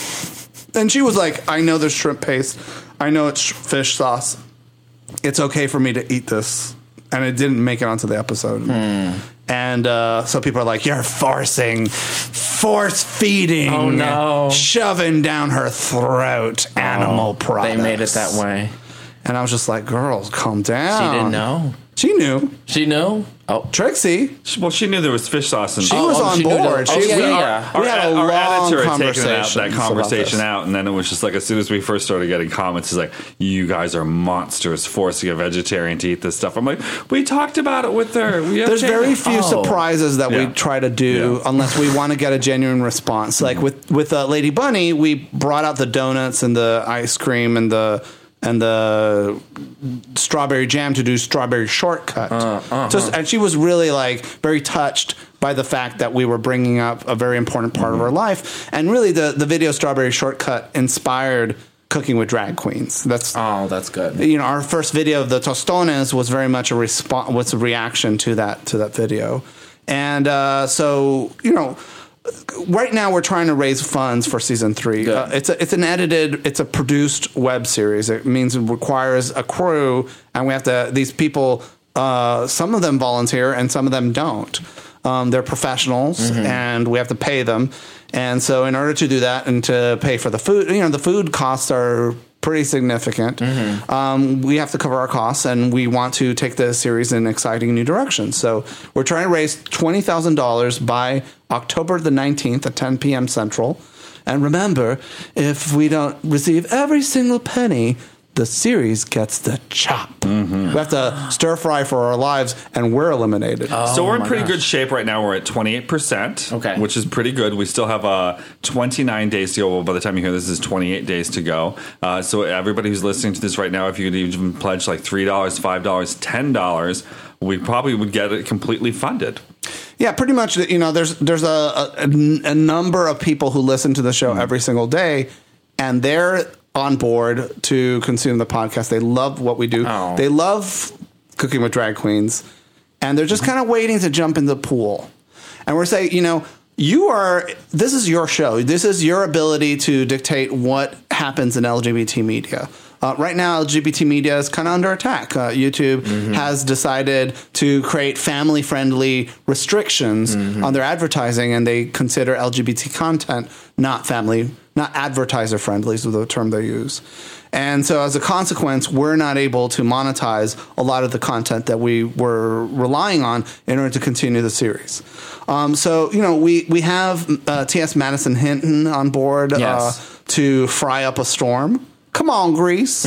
And she was like, I know there's shrimp paste. I know it's sh- fish sauce. It's okay for me to eat this. And it didn't make it onto the episode. Hmm. And uh, so people are like, you're forcing, force feeding. Oh, no. Shoving down her throat animal products. they made it that way. And I was just like, girls, calm down. She didn't know. She knew. She knew? Oh. Trixie. She- Well, she knew there was fish sauce in She Oh, was oh, on she knew board. that- oh, She, yeah, we, yeah, yeah. we had a our long editor had taken conversation. that, that conversation out, and then it was just like as soon as we first started getting comments, he's like, "You guys are monsters, forcing a vegetarian to eat this stuff." I'm like, "We talked about it with her." We There's okay. very few Oh. surprises that Yeah. we try to do Yeah. unless we want to get a genuine response. Like with with uh, Lady Bunny, we brought out the donuts and the ice cream and the and the strawberry jam to do strawberry shortcut. Uh, uh-huh. Just, and she was really like very touched by the fact that we were bringing up a very important part Mm-hmm. of her life. And really, the the video Strawberry Shortcut inspired Cooking with Drag Queens. That's Oh, that's good. you know, our first video of the tostones was very much a response, was a reaction to that to that video, and uh, so you know, right now we're trying to raise funds for season three. Good. Uh, it's a, it's an edited, it's a produced web series. It means it requires a crew, and we have to. These people, uh, some of them volunteer, and some of them don't. Um, they're professionals, Mm-hmm. and we have to pay them. And so, in order to do that and to pay for the food, you know, the food costs are pretty significant. Mm-hmm. Um, we have to cover our costs, and we want to take the series in exciting new directions. So, we're trying to raise twenty thousand dollars by October the nineteenth at ten p.m. Central. And remember, if we don't receive every single penny, the series gets the chop. Mm-hmm. We have to stir fry for our lives, and we're eliminated. So we're in my pretty gosh. good shape right now. We're at twenty-eight percent, Okay. which is pretty good. We still have uh, twenty-nine days to go. Well, by the time you hear this, is twenty-eight days to go. Uh, so everybody who's listening to this right now, if you could even pledge like three dollars, five dollars, ten dollars, we probably would get it completely funded. Yeah, pretty much. You know, there's there's a, a, a number of people who listen to the show Mm-hmm. every single day, and they're on board to consume the podcast. They love what we do. Oh. They love Cooking with Drag Queens, and they're just kind of waiting to jump in the pool. And we're saying, you know, you are. This is your show. This is your ability to dictate what happens in L G B T media. Uh, right now, L G B T media is kind of under attack. Uh, YouTube Mm-hmm. has decided to create family-friendly restrictions Mm-hmm. on their advertising, and they consider L G B T content not family, not advertiser-friendly is the term they use. And so, as a consequence, we're not able to monetize a lot of the content that we were relying on in order to continue the series. Um, so, you know, we we have uh, T S Madison Hinton on board Yes. uh, to fry up a storm. Come on, Grease.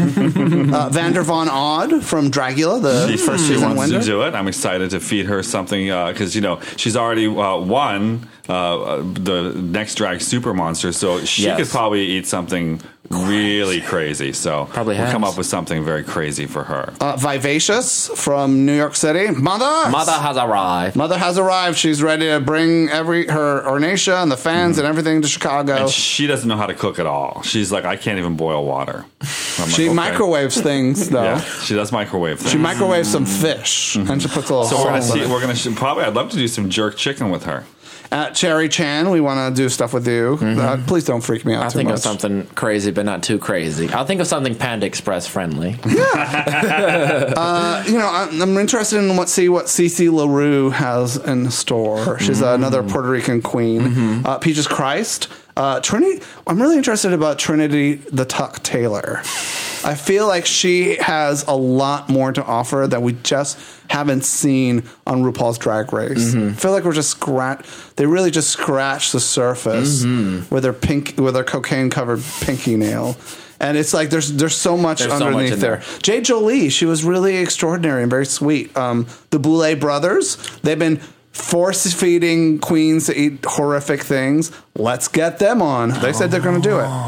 uh, Vander Von Odd from Dragula, the She, first she season wants winner. to do it. I'm excited to feed her something because you know she's already uh, won uh, the next drag super monster, so she Yes. could probably eat something really crazy. So Probably we'll come has. up with something very crazy for her. Uh, Vivacious from New York City. Mother! Mother has arrived. Mother has arrived. She's ready to bring every her Ornacia and the fans and everything to Chicago. And she doesn't know how to cook at all. She's like, I can't even boil water. I'm She like, okay. microwaves things, though. Yeah, she does microwave things. She microwaves some fish, and she puts a little so we're gonna salt in see. it. We're gonna sh- probably. I'd love to do some jerk chicken with her. At Cherry Chan, we want to do stuff with you. Uh, please don't freak me out I'll too think much. of something crazy, but not too crazy. I'll think of something Panda Express friendly. Uh, you know, I'm, I'm interested in what see what Cece LaRue has in store. She's Mm-hmm. another Puerto Rican queen. Uh, Peaches Christ. Uh, Trinity. I'm really interested about Trinity the Tuck Taylor. I feel like she has a lot more to offer that we just haven't seen on RuPaul's Drag Race. Mm-hmm. I feel like we're just scratch. They really just scratched the surface Mm-hmm. with their pink, with their cocaine covered pinky nail. And it's like there's there's so much There's so much underneath in there. there. Jay Jolie, she was really extraordinary and very sweet. Um, the Boulay brothers, they've been force feeding queens to eat horrific things. Let's get them on. They said they're going to do it.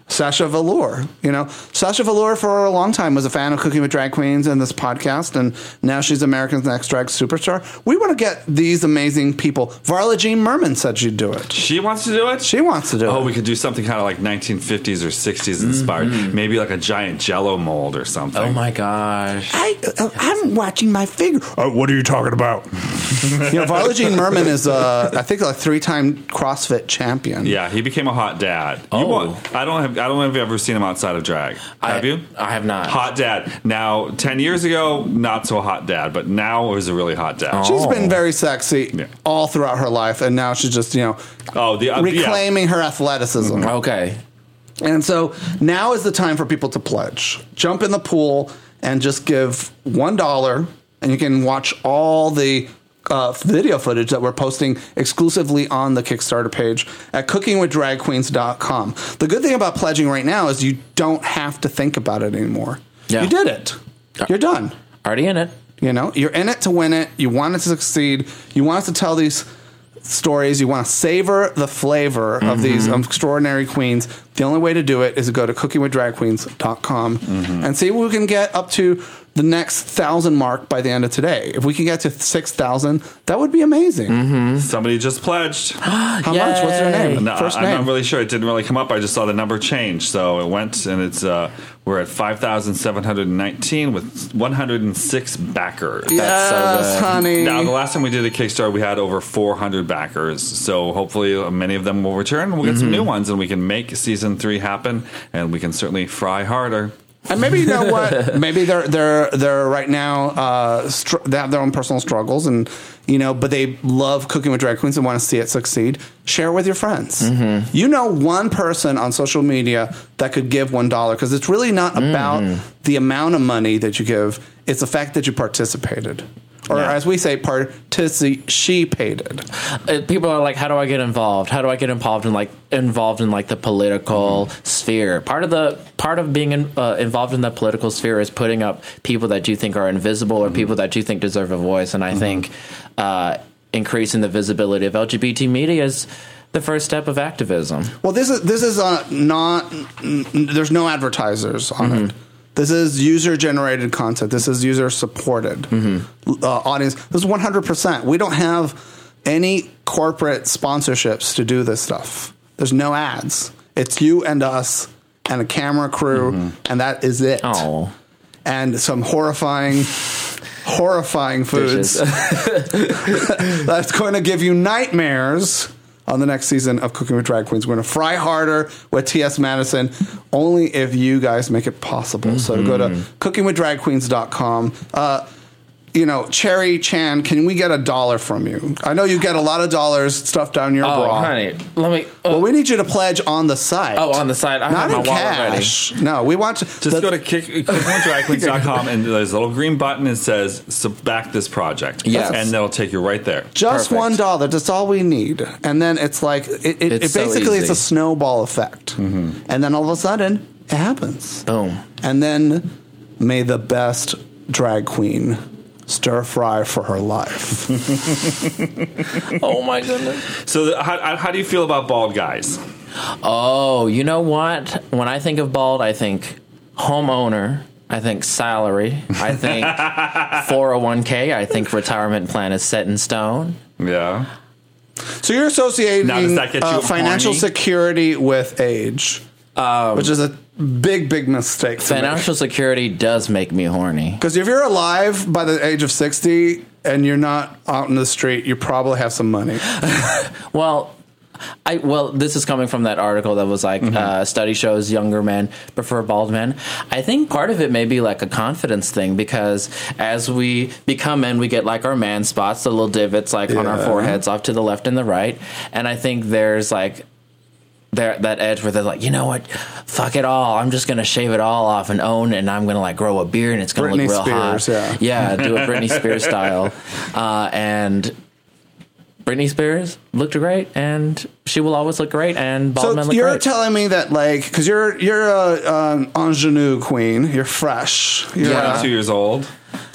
Sasha Velour. You know, Sasha Velour for a long time was a fan of Cooking with Drag Queens and this podcast, and now she's America's Next Drag Superstar. We want to get these amazing people. Varla Jean Merman said she'd do it. She wants to do it? She wants to do oh, it. Oh, we could do something kind of like nineteen fifties or sixties inspired. Mm-hmm. Maybe like a giant Jell-O mold or something. Oh my gosh! I, uh, I'm watching my figure. Uh, what are you talking about? You know, Varla Jean Merman is, uh, I think, a three-time CrossFit champion. Yeah, he became a hot dad. Oh. You want, I don't have. I don't know if you've ever seen him outside of drag. Have I, you? I have not. Hot dad. Now, ten years ago, not so hot dad, but now is a really hot dad. Oh. She's been very sexy Yeah. all throughout her life, and now she's just, you know, Oh, the uh, reclaiming yeah. her athleticism. Okay. And so now is the time for people to pledge. Jump in the pool and just give one dollar, and you can watch all the uh, video footage that we're posting exclusively on the Kickstarter page at cooking with drag queens dot com. The good thing about pledging right now is you don't have to think about it anymore. Yeah. You did it. You're done. Already in it. You know, you're in it to win it. You want it to succeed. You want us to tell these stories. You want to savor the flavor Mm-hmm. of these extraordinary queens. The only way to do it is to go to cooking with drag queens dot com Mm-hmm. and see if we can get up to the next thousand mark by the end of today. If we can get to six thousand, that would be amazing. Mm-hmm. Somebody just pledged. How much? What's their name? No, First I'm name. not really sure. It didn't really come up. I just saw the number change, so it went, and it's uh, we're at five thousand seven hundred nineteen with one hundred six backers. Yes, so good. honey. Now, the last time we did a Kickstarter, we had over four hundred backers. So hopefully many of them will return. We'll get Mm-hmm. some new ones, and we can make season three happen, and we can certainly fry harder. And maybe you know what? Maybe they're they're they're right now uh, str- they have their own personal struggles, and you know, but they love Cooking with Drag Queens and want to see it succeed. Share it with your friends. Mm-hmm. You know, one person on social media that could give one dollar, because it's really not about mm-hmm. the amount of money that you give; it's the fact that you participated. Or Yeah. as we say, participated. Uh, people are like, how do I get involved? How do I get involved in like involved in like the political mm-hmm. sphere? Part of the part of being in, uh, involved in the political sphere is putting up people that you think are invisible or mm-hmm. people that you think deserve a voice. And I mm-hmm. think uh, increasing the visibility of L G B T media is the first step of activism. Well, this is this is uh, not. N- there's no advertisers on mm-hmm. it. This is user-generated content. This is user-supported mm-hmm. uh, audience. This is one hundred percent. We don't have any corporate sponsorships to do this stuff. There's no ads. It's you and us and a camera crew, mm-hmm. and that is it. Oh. And some horrifying, horrifying foods that's going to give you nightmares on the next season of Cooking with Drag Queens. We're going to fry harder with T S Madison only if you guys make it possible. Mm-hmm. So go to cooking with drag queens dot com. Uh, you know, Cherry Chan, can we get a dollar from you? I know you get a lot of dollars stuffed down your Oh, bra. honey, let me. Uh, Well, we need you to pledge on the site. oh, on the side. I Not have in my wallet ready. cash. No, we want to. Just the- go to kick, cooking with drag queens dot com, and there's a little green button that says so back this project. Yes. And that'll take you right there. Just Perfect. one dollar. That's all we need, and then it's like it. It, it It's so basically it's easy. a snowball effect, Mm-hmm. and then all of a sudden it happens. Boom. And then may the best drag queen stir fry for her life. Oh my goodness. So, the, how, how do you feel about bald guys? Oh, you know what? When I think of bald, I think homeowner. I think salary. I think four oh one k. I think retirement plan is set in stone. Yeah. So you're associating Now, does that get you uh, financial horny? security with age, Um, which is a big, big mistake. Financial security does make me horny. Because if you're alive by the age of sixty and you're not out in the street, you probably have some money. Well, I well, this is coming from that article that was like, Mm-hmm. uh, study shows younger men prefer bald men. I think part of it may be like a confidence thing because as we become men, we get like our man spots, the little divots like on our Yeah. foreheads off to the left and the right. And I think there's like there that edge where they're like, you know what, fuck it all. I'm just gonna shave it all off and own, it, and I'm gonna like grow a beard, and it's gonna Britney look real Spears, hot. yeah. yeah, do a Britney Spears style, uh, and. Britney Spears looked great, and she will always look great, and bald So men look you're great. telling me that, like, because you're you're a um, ingenue queen, you're fresh, you're Yeah. twenty-two years old.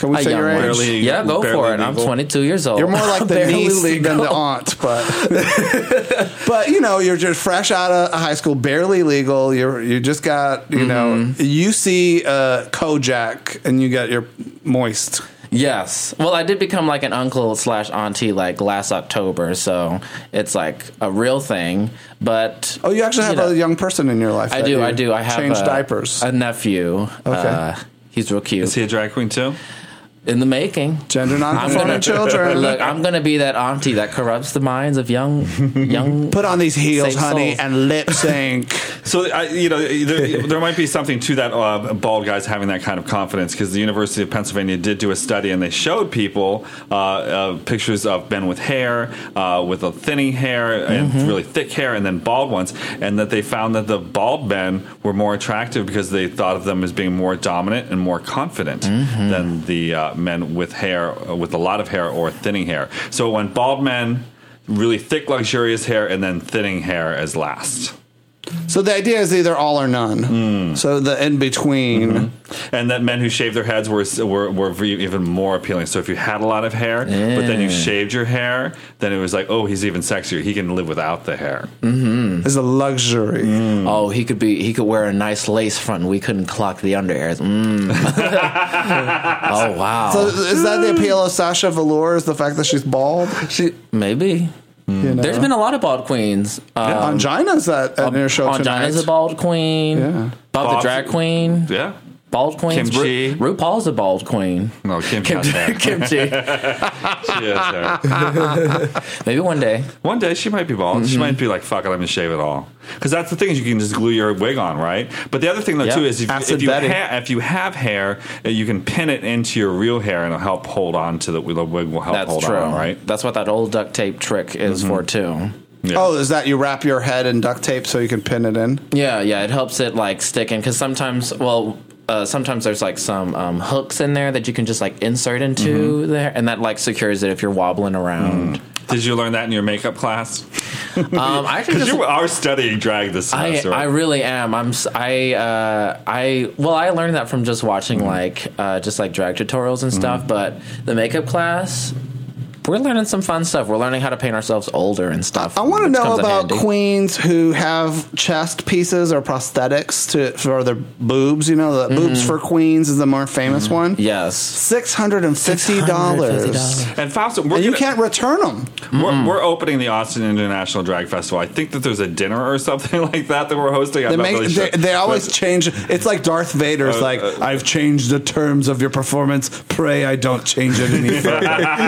Can we A say young your one. age? Barely- yeah, go barely for it. I'm legal. twenty-two years old. You're more like the Barely niece than the legal. aunt, but but you know, you're just fresh out of high school, barely legal. You're you just got you know you see uh, Kojak and you got your moist. Yes. Well, I did become like an uncle slash auntie like last October, so it's like a real thing. But Oh, you actually have you know, a young person in your life. I that do. you I do. I have change a, diapers. a nephew. Okay. Uh, he's real cute. Is he a drag queen too? In the making. Gender I'm non-conforming gonna children. Look, I'm gonna be that auntie that corrupts the minds of young, young. Put on these heels, Same honey, souls. and lip sync. So, I, you know, there, there might be something to that uh, bald guys having that kind of confidence, because the University of Pennsylvania did do a study and they showed people uh, uh, pictures of men with hair, uh, with a thinning hair and Mm-hmm. really thick hair, and then bald ones, and that they found that the bald men were more attractive because they thought of them as being more dominant and more confident Mm-hmm. than the uh, men with hair, uh, with a lot of hair or thinning hair. So it went bald men, really thick, luxurious hair, and then thinning hair as last. So the idea is either all or none. So the in between. Mm-hmm. And that men who shaved their heads were, were were even more appealing. So if you had a lot of hair, but then you shaved your hair, then it was like, oh, he's even sexier. He can live without the hair. Is a luxury. Oh, he could be. He could wear a nice lace front, and we couldn't clock the underhairs. Mm. Oh wow. So is that the appeal of Sasha Velour? Is the fact that she's bald? She, maybe. You know? There's been a lot of bald queens. Um, Angina's at, at your show tonight. Angina's a bald queen. Yeah. Bob, the Bob- drag queen. Yeah. Bald queens. Kimchi. Ru- RuPaul's a bald queen. No, Kim has hair. Kimchi. She has hair. Maybe one day. One day she might be bald. She might be like, fuck it, I'm going to shave it all. Because that's the thing, is you can just glue your wig on, right? But the other thing, though, Yeah. too, is if, Acid if, you Betty. ha- if you have hair, uh, you can pin it into your real hair and it'll help hold on to the, the wig will help That's hold true. on, right? That's what that old duct tape trick is for too. Yeah. Oh, is that you wrap your head in duct tape so you can pin it in? Yeah, yeah, it helps it like stick in because sometimes, well, uh, sometimes there's like some um, hooks in there that you can just like insert into there, and that like secures it if you're wobbling around. Did you learn that in your makeup class? Um, I actually Because just, you are studying drag this I, semester. I really am. I'm s- I uh, I well, I learned that from just watching like uh, just like drag tutorials and stuff. But the makeup class, we're learning some fun stuff. We're learning how to paint ourselves older and stuff. I want to which know comes in about handy. queens who have chest pieces or prosthetics to for their boobs. You know, the boobs for queens is the more famous one. Yes, Six hundred and fifty dollars, and Fausto, we're and you gonna- can't return them. We're, we're opening the Austin International Drag Festival. I think that there's a dinner or something like that that we're hosting. I'm They not make really they, sure. they always But- change. It's like Darth Vader's Uh, like, uh, I've changed the terms of your performance. Pray I don't change it any further.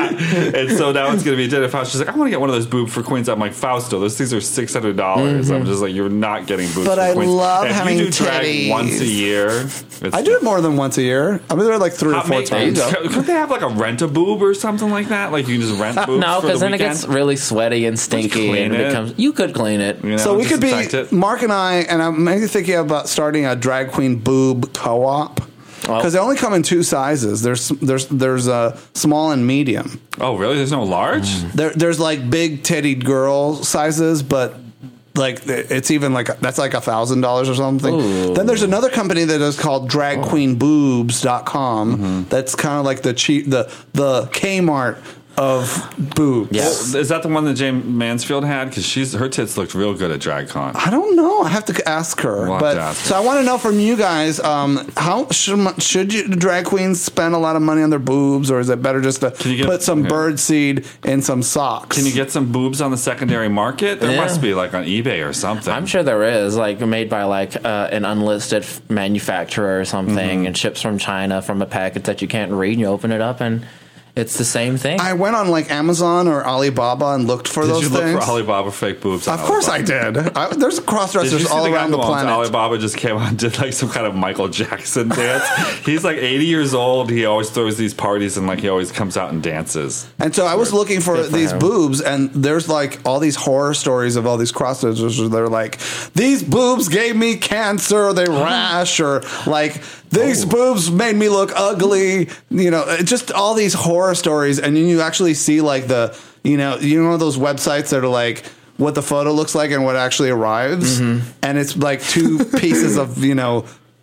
and so now it's going to be a dinner. Fausto's like, I want to get one of those boob for queens. I'm like, Fausto, those things are six hundred dollars. I'm just like, you're not getting boobs But for I queens. love if having you do drag titties. once a year. It's I do it more than once a year. I'm there like three or How four many- times. Could they have like a rent a boob or something like that? Like you can just rent boobs no, for because the then it weekend? gets really sweaty and stinky, clean and it it. becomes. You could clean it. You know, So we could be disinfect it. Mark and I, and I'm maybe thinking about starting a drag queen boob co-op Well- because they only come in two sizes. There's there's there's a small and medium. Oh, really? There's no large? There there's like big tittied girl sizes, but like it's even like that's like a thousand dollars or something. Ooh. Then there's another company that is called drag queen boobs dot com. Mm-hmm. That's kind of like the cheap the the Kmart of boobs. Yeah. Well, is that the one that Jane Mansfield had? Because she's her tits looked real good at DragCon. I don't know. I have to ask her. We'll have but to ask her. so I want to know from you guys: um, how should mu- should you, drag queens spend a lot of money on their boobs, or is it better just to you get- put some okay. bird seed in some socks? Can you get some boobs on the secondary market? There Yeah. must be like on eBay or something. I'm sure there is, like made by like uh, an unlisted f- manufacturer or something, Mm-hmm. and ships from China from a package that you can't read. And you open it up, and it's the same thing. I went on like Amazon or Alibaba and looked for Did those you look things. for Alibaba fake boobs? on Of course I Alibaba? did. I, there's cross Did you dressers see all the guy around the who owns planet. Alibaba just came out and did like some kind of Michael Jackson dance? He's like eighty years old. He always throws these parties and like he always comes out and dances. And so I was looking for Good for these him. boobs, and there's like all these horror stories of all these cross dressers. where They're like, these boobs gave me cancer, they rash, or like these Oh. boobs made me look ugly. You know, it- just all these horror stories, and then you actually see like the, you know, you know those websites that are like what the photo looks like and what actually arrives, Mm-hmm. and it's like two pieces of you know.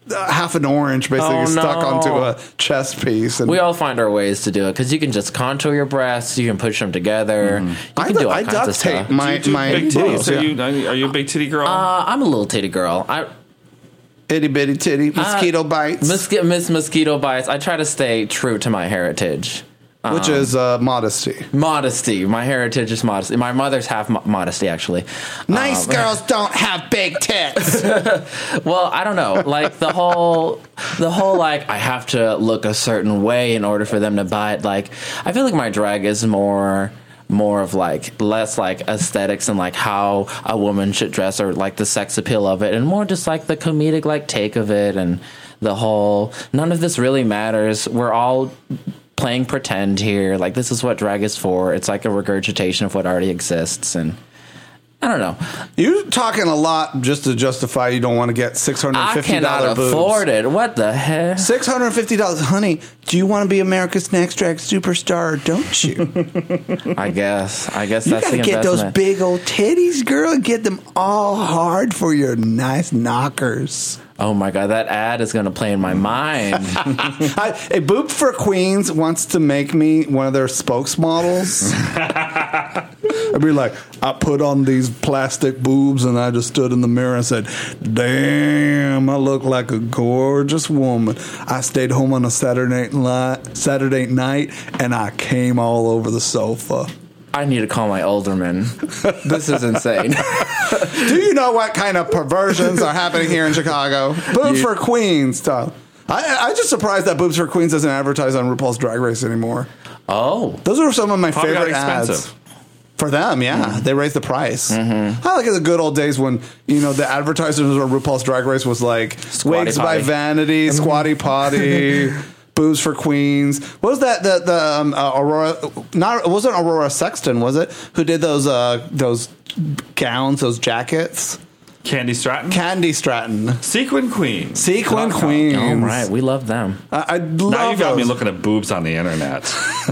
uh, half an orange basically Oh, stuck no. onto a chest piece. And We all find our ways to do it because you can just contour your breasts, you can push them together, you I, can do all I kinds duct of stuff. tape my, Do you do my big boobs, titties? Are, yeah. you, are you a big titty girl? Uh, I'm a little titty girl. I Itty bitty titty, mosquito bites, mosqui- Miss Mosquito Bites. I try to stay true to my heritage. which is uh, modesty. Modesty. My heritage is modesty. My mother's half mo- modesty, actually. Nice girls don't have big tits. Well, I don't know. Like the whole, the whole like I have to look a certain way in order for them to buy it. Like I feel like my drag is more, more of like less like aesthetics and like how a woman should dress or like the sex appeal of it, and more just like the comedic like take of it and the whole. None of this really matters. We're all playing pretend here. Like this is what drag is for. It's like a regurgitation of what already exists, and I don't know. You're talking a lot just to justify you don't want to get six hundred I fifty cannot dollars boobs. afford it. What the heck? six hundred fifty dollars, honey. Do you want to be America's Next Drag Superstar? Or don't you? I guess. I guess You that's gotta the get those investment. big old titties, girl. and Get them all hard for your nice knockers. Oh my god, that ad is going to play in my mind. I, a Boob for Queens wants to make me one of their spokesmodels. I'd be like, I put on these plastic boobs and I just stood in the mirror and said, damn, I look like a gorgeous woman. I stayed home on a Saturday night, Saturday night and I came all over the sofa. I need to call my alderman. This is insane. Do you know what kind of perversions are happening here in Chicago? Boobs You- for Queens stuff. I, I'm just surprised that Boobs for Queens doesn't advertise on RuPaul's Drag Race anymore. Oh. Those are some of my Probably got favorite ads. expensive. For them, yeah. They raised the price. Mm-hmm. I like the good old days when, you know, the advertisers of RuPaul's Drag Race was like Squatty Wigs by Potty. Vanity, Squatty Potty, Boobs for Queens. What was that? The, the um, uh, Aurora, not, it wasn't Aurora Sexton, was it? Who did those, uh, those gowns, those jackets? Candy Stratton? Candy Stratton. Sequin Queen. Sequin Dot com. Queens. All right, we love them. I, I love Now you got me those. looking at boobs on the internet.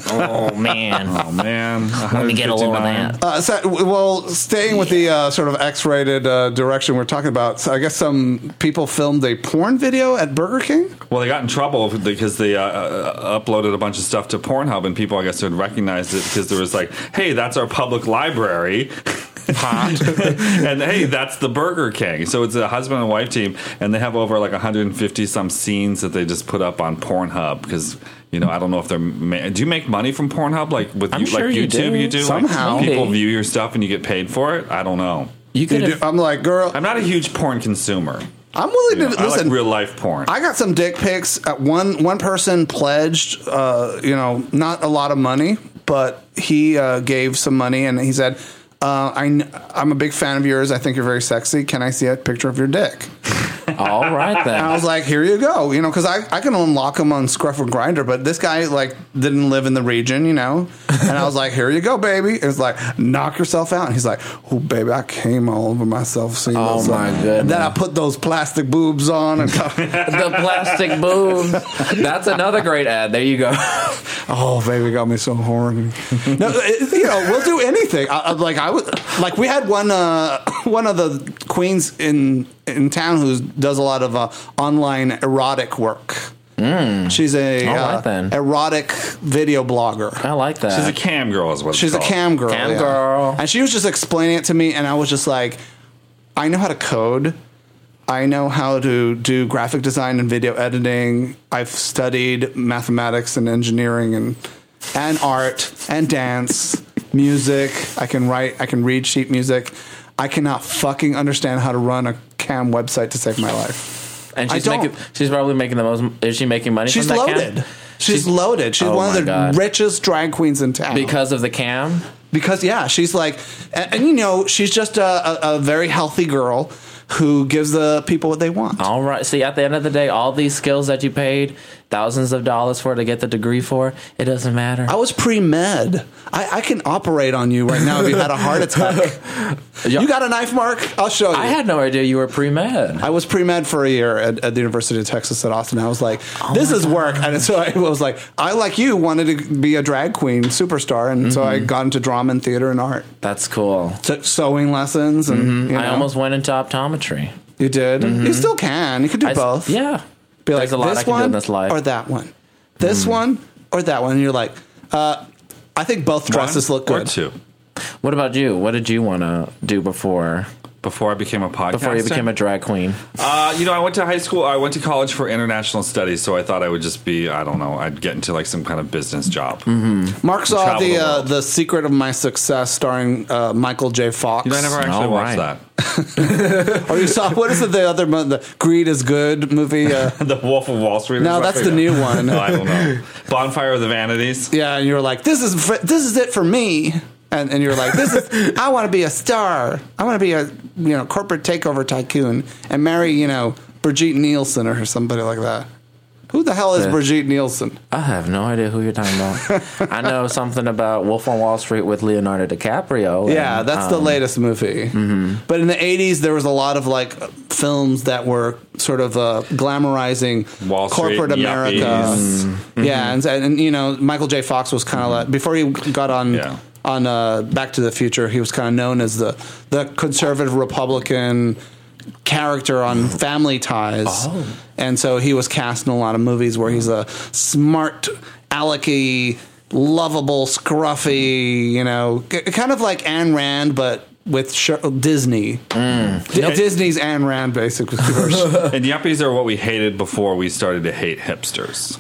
Oh man. Oh, man. Let me get a load of one fifty-nine. that. Uh, so, well, staying with the uh, sort of X-rated uh, direction we're talking about, so I guess some people filmed a porn video at Burger King. Well, they got in trouble because they uh, uh, uploaded a bunch of stuff to Pornhub, and people, I guess, had recognized it because there was like, hey, that's our public library. Hot. And hey, that's the Burger King. So it's a husband and wife team, and they have over like one hundred fifty some scenes that they just put up on Pornhub because. You know, I don't know if they're. Ma- do you make money from Pornhub? Like with I'm you, sure like you YouTube, do. you do. Somehow. like, people Maybe. view your stuff and you get paid for it. I don't know. You could You do- have. I'm like, girl, I'm not a huge porn consumer. I'm willing You know, to I listen. like real life porn. I got some dick pics. Uh, one one person pledged, uh, you know, not a lot of money, but he uh, gave some money, and he said, uh, I, kn- "I'm a big fan of yours. I think you're very sexy. Can I see a picture of your dick?" All right And I then. was like, here you go. You know, because I, I can unlock him on Scruff and Grinder, but this guy, like, didn't live in the region, you know? And I was like, here you go, baby. It was like, knock yourself out. And he's like, oh, baby, I came all over myself. Seeing Oh, those, my uh, goodness. And then I put those plastic boobs on. And The plastic boobs. That's another great ad. There you go. oh, baby, got me so horny. No, it, you know, we'll do anything. I, I- like, I was, like, we had one, uh, one of the queens in, in town who does a lot of uh, online erotic work. Mm. She's a All right, uh, then. erotic video blogger. I like that. She's a cam girl, is what She's it's a called. cam girl. Cam yeah. girl. And she was just explaining it to me, and I was just like, I know how to code. I know how to do graphic design and video editing. I've studied mathematics and engineering and and art and dance, music. I can write. I can read sheet music. I cannot fucking understand how to run a cam website to save my life. And I she's don't. making. She's probably making the most. Is she making money She's from that loaded. cam? She's, She's- loaded. She's Oh one my of the God. richest drag queens in town. Because of the cam. Because yeah, she's like, and, and you know, she's just a, a, a very healthy girl who gives the people what they want. All right. See, at the end of the day, all these skills that you paid thousands of dollars for to get the degree for, it doesn't matter. I was pre-med. I, I can operate on you right now if you had a heart attack. You got a knife, Mark? I'll show you. I had no idea you were pre-med. I was pre-med for a year at, at the University of Texas at Austin. I was like, this is work. And so I was like, I, like you, wanted to be a drag queen superstar. And so I got into drama and theater and art. That's cool. Took sewing lessons. And you I know. almost went into optometry. You did? Mm-hmm. You still can. You could do I s- both. Yeah. Be like, There's a lot this I can one do in this life. or that one. This one or that one. And you're like, uh, I think both dresses One look good. Or two. What about you? What did you want to do before Before I became a podcaster. before you became a drag queen? Uh, you know, I went to high school. I went to college for international studies, so I thought I would just be, I don't know, I'd get into like some kind of business job. Mm-hmm. Mark saw Travel the the uh, world. the Secret of My Success starring uh, Michael J. Fox. You know, I never actually All watched right. that. Or you saw, what is it, the other one, the Greed is Good movie? Uh, The Wolf of Wall Street. No, is that's what the I new forget. one. No, I don't know. Bonfire of the Vanities. yeah, and you were like, this is for, this is it for me. And, and you're like, this is, I want to be a star. I want to be a, you know, corporate takeover tycoon and marry, you know, Brigitte Nielsen or somebody like that. Who the hell is Yeah. Brigitte Nielsen? I have no idea who you're talking about. I know something about Wolf on Wall Street with Leonardo DiCaprio. Yeah, and, that's the um, latest movie. Mm-hmm. But in the eighties, there was a lot of like films that were sort of uh, glamorizing Wall Street, corporate America. yuppies. Mm-hmm. Yeah, and, and you know, Michael J. Fox was kind of like, before he got on Yeah. on uh, Back to the Future, he was kind of known as the the conservative Republican character on Family Ties. Oh. And so he was cast in a lot of movies where he's a smart, alecky, lovable, scruffy, you know, k- kind of like Ayn Rand, but with sh- Disney. D- Disney's Ayn Rand, basically. And yuppies are what we hated before we started to hate hipsters.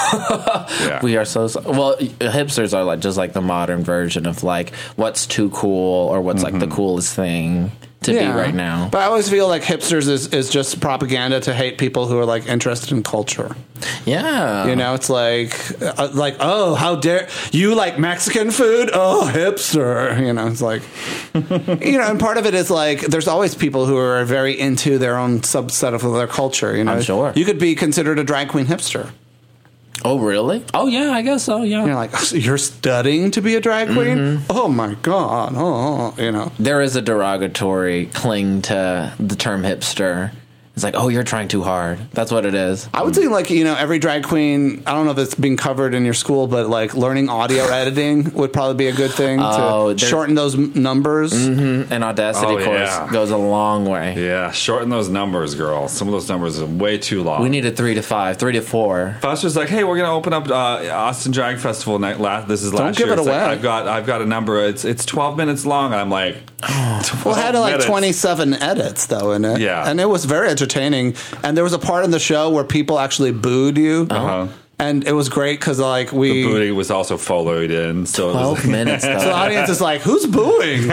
yeah. We are so, so well. Hipsters are like just like the modern version of like what's too cool or what's like the coolest thing to be right now. But I always feel like hipsters is, is just propaganda to hate people who are like interested in culture. Yeah, You know, it's like, uh, like, oh, how dare you like Mexican food? Oh, hipster. You know, it's like, you know, and part of it is like, there's always people who are very into their own subset of their culture. You know, I'm sure. You could be considered a drag queen hipster. Oh, really? Oh, yeah. I guess so. Yeah. You're like, you're studying to be a drag queen? Mm-hmm. Oh my god! Oh, you know. There is a derogatory cling to the term hipster. It's like, oh, you're trying too hard. That's what it is. I would say, like, you know, every drag queen, I don't know if it's being covered in your school, but, like, learning audio editing would probably be a good thing Oh, to there- shorten those m- numbers. Mm-hmm. An Audacity Oh, course yeah. goes a long way. Yeah, shorten those numbers, girl. Some of those numbers are way too long. We need a three to five, three to four. Foster's like, hey, we're gonna open up uh, Austin Drag Festival night. Last, this is last give year. it It's like, away. I've got, I've got a number. It's, it's twelve minutes long. And I'm like, Well, it had like minutes. twenty-seven edits, though, in it. Yeah. And it was very entertaining. And there was a part in the show where people actually booed you. Uh-huh. And it was great because, like, we. The booty was also followed in. So it was Twelve like, minutes. Though. So the audience is like, who's booing?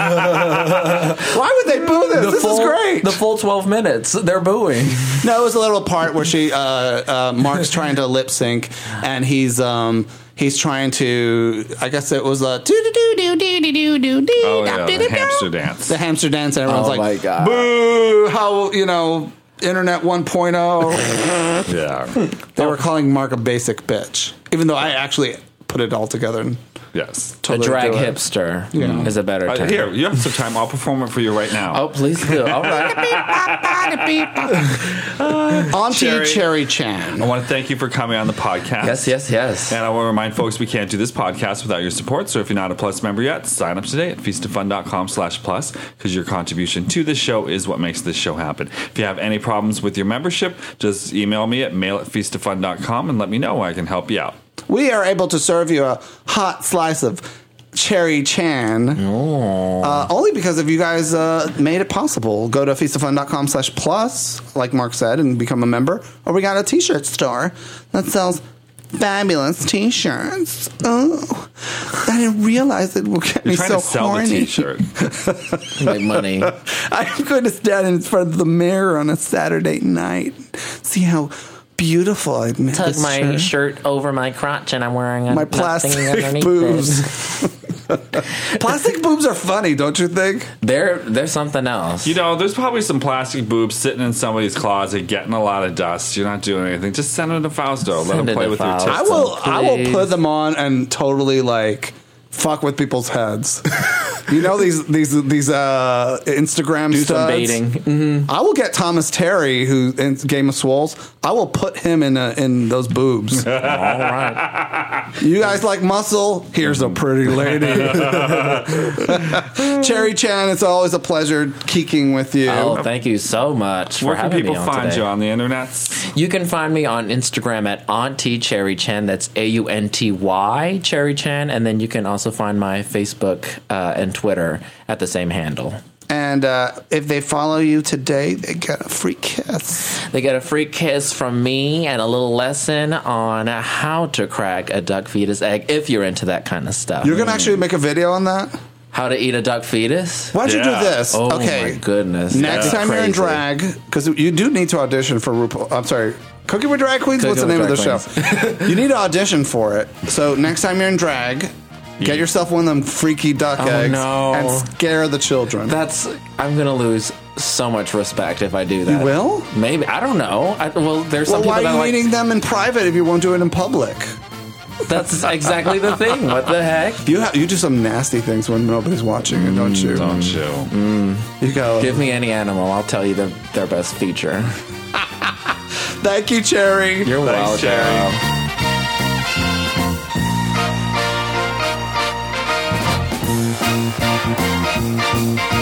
Why would they boo this? The This full, is great. The full twelve minutes, they're booing. No, it was a little part where she, uh, uh, Mark's trying to lip sync, and he's um, he's trying to. I guess it was a do do do do do do do do. oh yeah, the hamster dance. The hamster dance, and everyone's Oh like, my God. boo! How, you know, Internet one point oh. Yeah. They were calling Mark a basic bitch, even though I actually put it all together and Yes. A totally drag do it. hipster Yeah. is a better Uh, term. here, you have some time. I'll perform it for you right now. Oh, please do. All right. Auntie Cherry. Cherry Chan. I want to thank you for coming on the podcast. Yes, yes, yes. And I want to remind folks we can't do this podcast without your support. So if you're not a Plus member yet, sign up today at feastofun.com slash plus because your contribution to this show is what makes this show happen. If you have any problems with your membership, just email me at mail at feastofun dot com and let me know. I can help you out. We are able to serve you a hot slice of Cherry Chan. Uh, only because of you guys uh, made it possible. Go to feastofun.com slash plus, like Mark said, and become a member. Or we got a t-shirt store that sells fabulous t-shirts. Oh, I didn't realize it would get You're me trying so to sell horny. the t-shirt. Make money. I'm going to stand in front of the mirror on a Saturday night. See how beautiful I made Tug this my shirt. shirt over my crotch and I'm wearing a My nothing plastic underneath boobs. it. Plastic boobs are funny, don't you think? They're, they're something else. You know, there's probably some plastic boobs sitting in somebody's closet getting a lot of dust. You're not doing anything. Just send them to Fausto. Let Send them it play to with your Fausto. tits. I will. I will Please. put them on and totally like fuck with people's heads. You know these these these uh, Instagram Do studs? some baiting. Mm-hmm. I will get Thomas Terry, who in Game of Swolls. I will put him in a, in those boobs. All right. You guys like muscle? Here's a pretty lady. Cherry Chan, it's always a pleasure geeking with you. Oh, thank you so much for Where can having people me on find today. you on the internet? You can find me on Instagram at Auntie Cherry Chan. That's A U N T Y Cherry Chan. And then you can also find my Facebook uh, and Twitter at the same handle. And uh, if they follow you today, they get a free kiss. They get a free kiss from me and a little lesson on how to crack a duck fetus egg if you're into that kind of stuff. You're going to actually make a video on that? How to eat a duck fetus? Why don't you Yeah. do this? Oh okay. my goodness. Next That's time you're in crazy. drag, because you do need to audition for RuPaul. I'm sorry. Cooking with Drag Queens? What's the Cooking name of with the Drag show? You need to audition for it. So next time you're in drag, get yourself one of them freaky duck Oh, eggs no. and scare the children. That's I'm gonna lose so much respect if I do that. You will? Maybe I don't know. I, well, there's well, some why people are that you like. eating them in private if you won't do it in public? That's exactly the thing. What the heck? You ha- you do some nasty things when nobody's watching it, don't you? Don't you? You go. Give me any animal. I'll tell you their their best feature. Thank you, Cherry. You're Thanks, welcome. Cherry. Thank you.